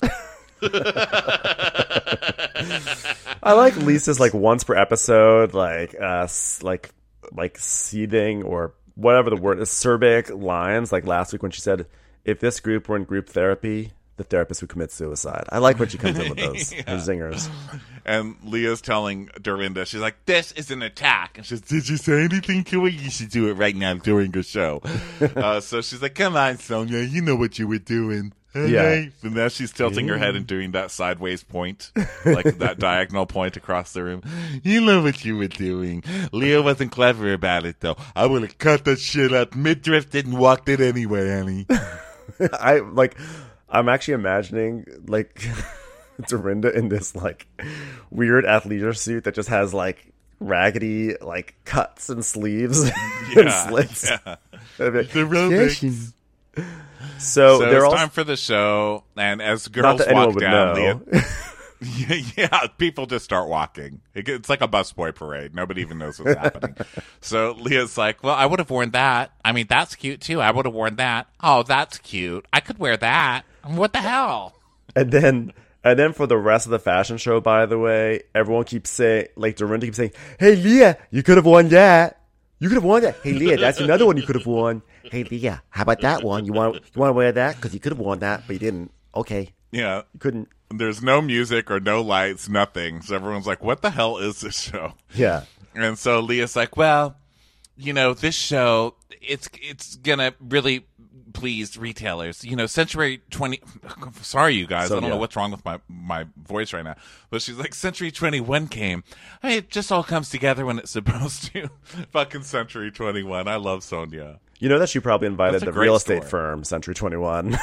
I like Lisa's like once per episode, like uh, like like seething or whatever the word is, acerbic lines. Like last week when she said, "If this group were in group therapy, the therapist who commits suicide. I like when she comes in with those Yeah. her zingers. And Leah's telling Dorinda, she's like, this is an attack. And she's, did you say anything to her? You should do it right now during the show. uh, so she's like, come on, Sonia, you know what you were doing. Yeah. Okay. And now she's tilting her head and doing that sideways point, like that diagonal point across the room. You know what you were doing. Leah wasn't clever about it, though. I would have cut that shit out mid-drift and walked it anyway, honey. I like. I'm actually imagining like Dorinda in this like weird athleisure suit that just has like raggedy like cuts and sleeves and Yeah, slits. yeah. The aerobics. So, So they're it's all time for the show, and as not girls that anyone walk would down, know. Leah, yeah, people just start walking. It, it's like a busboy parade. Nobody even knows what's happening. So Leah's like, well, I would have worn that. I mean, that's cute, too. I would have worn that. Oh, that's cute. I could wear that. What the hell? And then, and then for the rest of the fashion show, by the way, everyone keeps saying, like Dorinda keeps saying, "Hey Leah, you could have worn that. You could have worn that. Hey Leah, that's another one you could have worn. Hey Leah, how about that one? You want you want to wear that because you could have worn that, but you didn't. Okay, Yeah. you couldn't. There's no music or no lights, nothing. So everyone's like, what the hell is this show? Yeah, And so Leah's like, well, you know, this show, it's it's going to really please retailers. You know, Century twenty... Sorry, you guys. So, I don't yeah. know what's wrong with my, my voice right now. But she's like, Century twenty-one came. I mean, it just all comes together when it's supposed to. Fucking Century twenty-one. I love Sonia. you know that she probably invited That's a the great real estate story. firm Century twenty-one.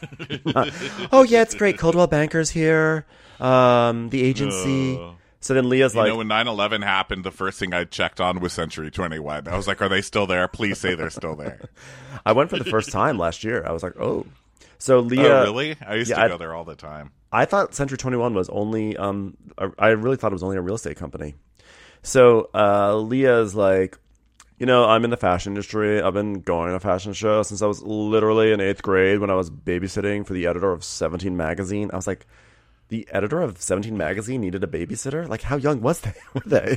Oh yeah, it's great. Coldwell Banker's here. Um, the agency. Ugh. So then Leah's You like, know, when nine eleven happened, the first thing I checked on was Century twenty-one. I was like, are they still there? Please say they're still there. I went for the first time last year. I was like, oh. So Leah, Oh, really? I used yeah, to I- go there all the time. I thought Century twenty-one was only, um, a, I really thought it was only a real estate company. So uh, Leah's like, you know, I'm in the fashion industry. I've been going to a fashion show since I was literally in eighth grade when I was babysitting for the editor of Seventeen magazine. I was like, the editor of Seventeen magazine needed a babysitter? Like, how young was they? Were they?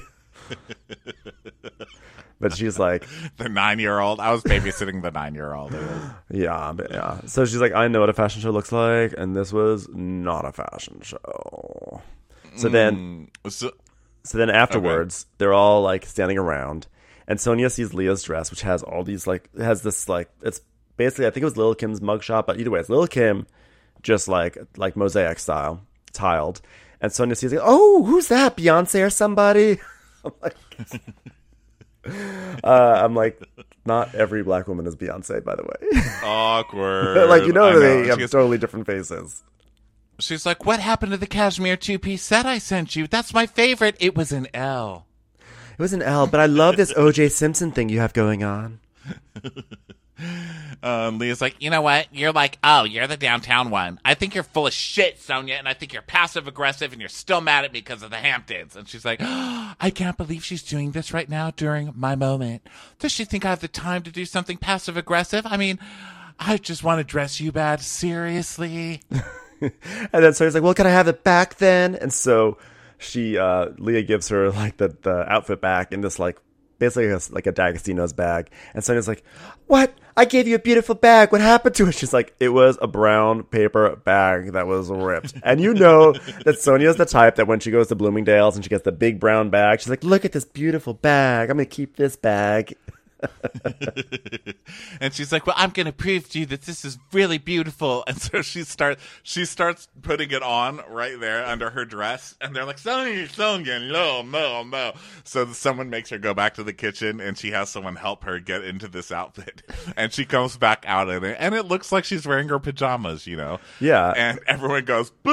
But she's like, The nine-year-old. I was babysitting the nine-year-old. It was- yeah, but yeah. So she's like, I know what a fashion show looks like, and this was not a fashion show. So then, Mm, so, so then afterwards, they're all like standing around, and Sonia sees Leah's dress, which has all these like, it has this like, it's basically, I think it was Lil' Kim's mugshot, but either way, it's Lil' Kim, just like like mosaic style, tiled, and Sonia sees it. Oh, who's that? Beyonce or somebody? I'm like. Uh, I'm like, not every black woman is Beyonce, by the way. awkward. Like, you know, I they She have goes- totally different faces. she's like, what happened to the cashmere two-piece set I sent you? That's my favorite. It was an L. It was an L, but I love this O J Simpson thing you have going on. Um, Leah's like, you know what? You're like, oh, you're the downtown one. I think you're full of shit, Sonia, and I think you're passive-aggressive, and you're still mad at me because of the Hamptons. And she's like, oh, I can't believe she's doing this right now during my moment. Does she think I have the time to do something passive-aggressive? I mean, I just want to dress you bad. Seriously? And then Sonia's like, well, can I have it back then? And so she, uh, Leah gives her like the, the outfit back in this like, basically a, like a D'Agostino's bag. And Sonia's like, what? I gave you a beautiful bag. What happened to it? She's like, it was a brown paper bag that was ripped. And you know that Sonia's the type that when she goes to Bloomingdale's and she gets the big brown bag, she's like, look at this beautiful bag. I'm going to keep this bag. And she's like, well, I'm going to prove to you that this is really beautiful. And so she starts she starts putting it on right there under her dress. And they're like, Sonia, Sonia, no, no, no. So someone makes her go back to the kitchen, and she has someone help her get into this outfit. And she comes back out in it, and it looks like she's wearing her pajamas, you know? Yeah. And everyone goes, boo!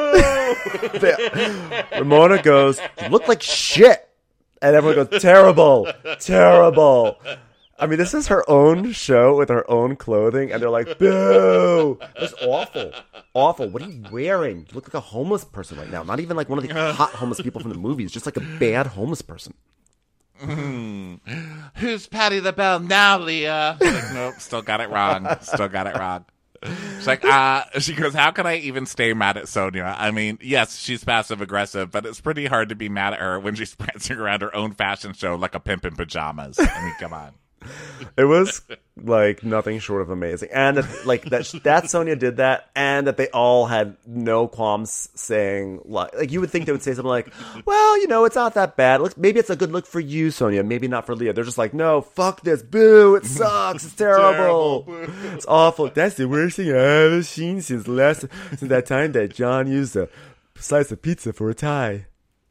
They- Ramona goes, you look like shit. And everyone goes, terrible, terrible. I mean, this is her own show with her own clothing, and they're like, boo. That's awful. Awful. What are you wearing? You look like a homeless person right now. Not even like one of the hot homeless people from the movies, just like a bad homeless person. Mm. Who's Patty LaBelle now, Leah? Like, nope, still got it wrong. Still got it wrong. She's like, uh, she goes, how can I even stay mad at Sonia? I mean, yes, she's passive aggressive, but it's pretty hard to be mad at her when she's prancing around her own fashion show like a pimp in pajamas. I mean, come on. It was like nothing short of amazing, and that, like that that Sonia did that, and that they all had no qualms saying like, like you would think they would say something like, "Well, you know, it's not that bad. Look, maybe it's a good look for you, Sonia. Maybe not for Leah." They're just like, "No, fuck this, boo! It sucks. It's terrible. Terrible. It's awful. That's the worst thing I've ever seen since last since that time that John used a slice of pizza for a tie."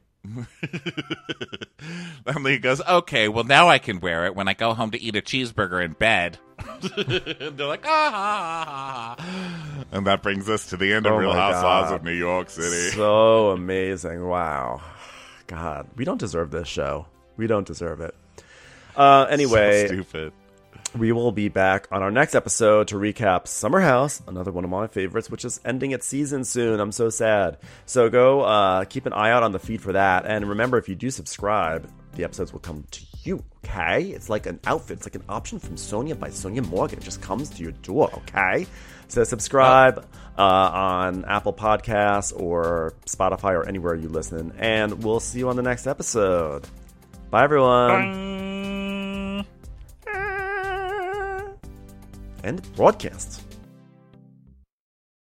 And Leah goes, okay, well, now I can wear it when I go home to eat a cheeseburger in bed. And they're like, ah. And that brings us to the end of Oh Real my Housewives God. of New York City. So amazing. Wow. God, we don't deserve this show. We don't deserve it. Uh, anyway, So stupid. we will be back on our next episode to recap Summer House, another one of my favorites, which is ending its season soon. I'm so sad. So go uh, keep an eye out on the feed for that. And remember, if you do subscribe, the episodes will come to you, okay? It's like an outfit. It's like an option from Sonia by Sonia Morgan. It just comes to your door, okay? So subscribe uh, on Apple Podcasts or Spotify or anywhere you listen. And we'll see you on the next episode. Bye, everyone. Bye. End broadcast.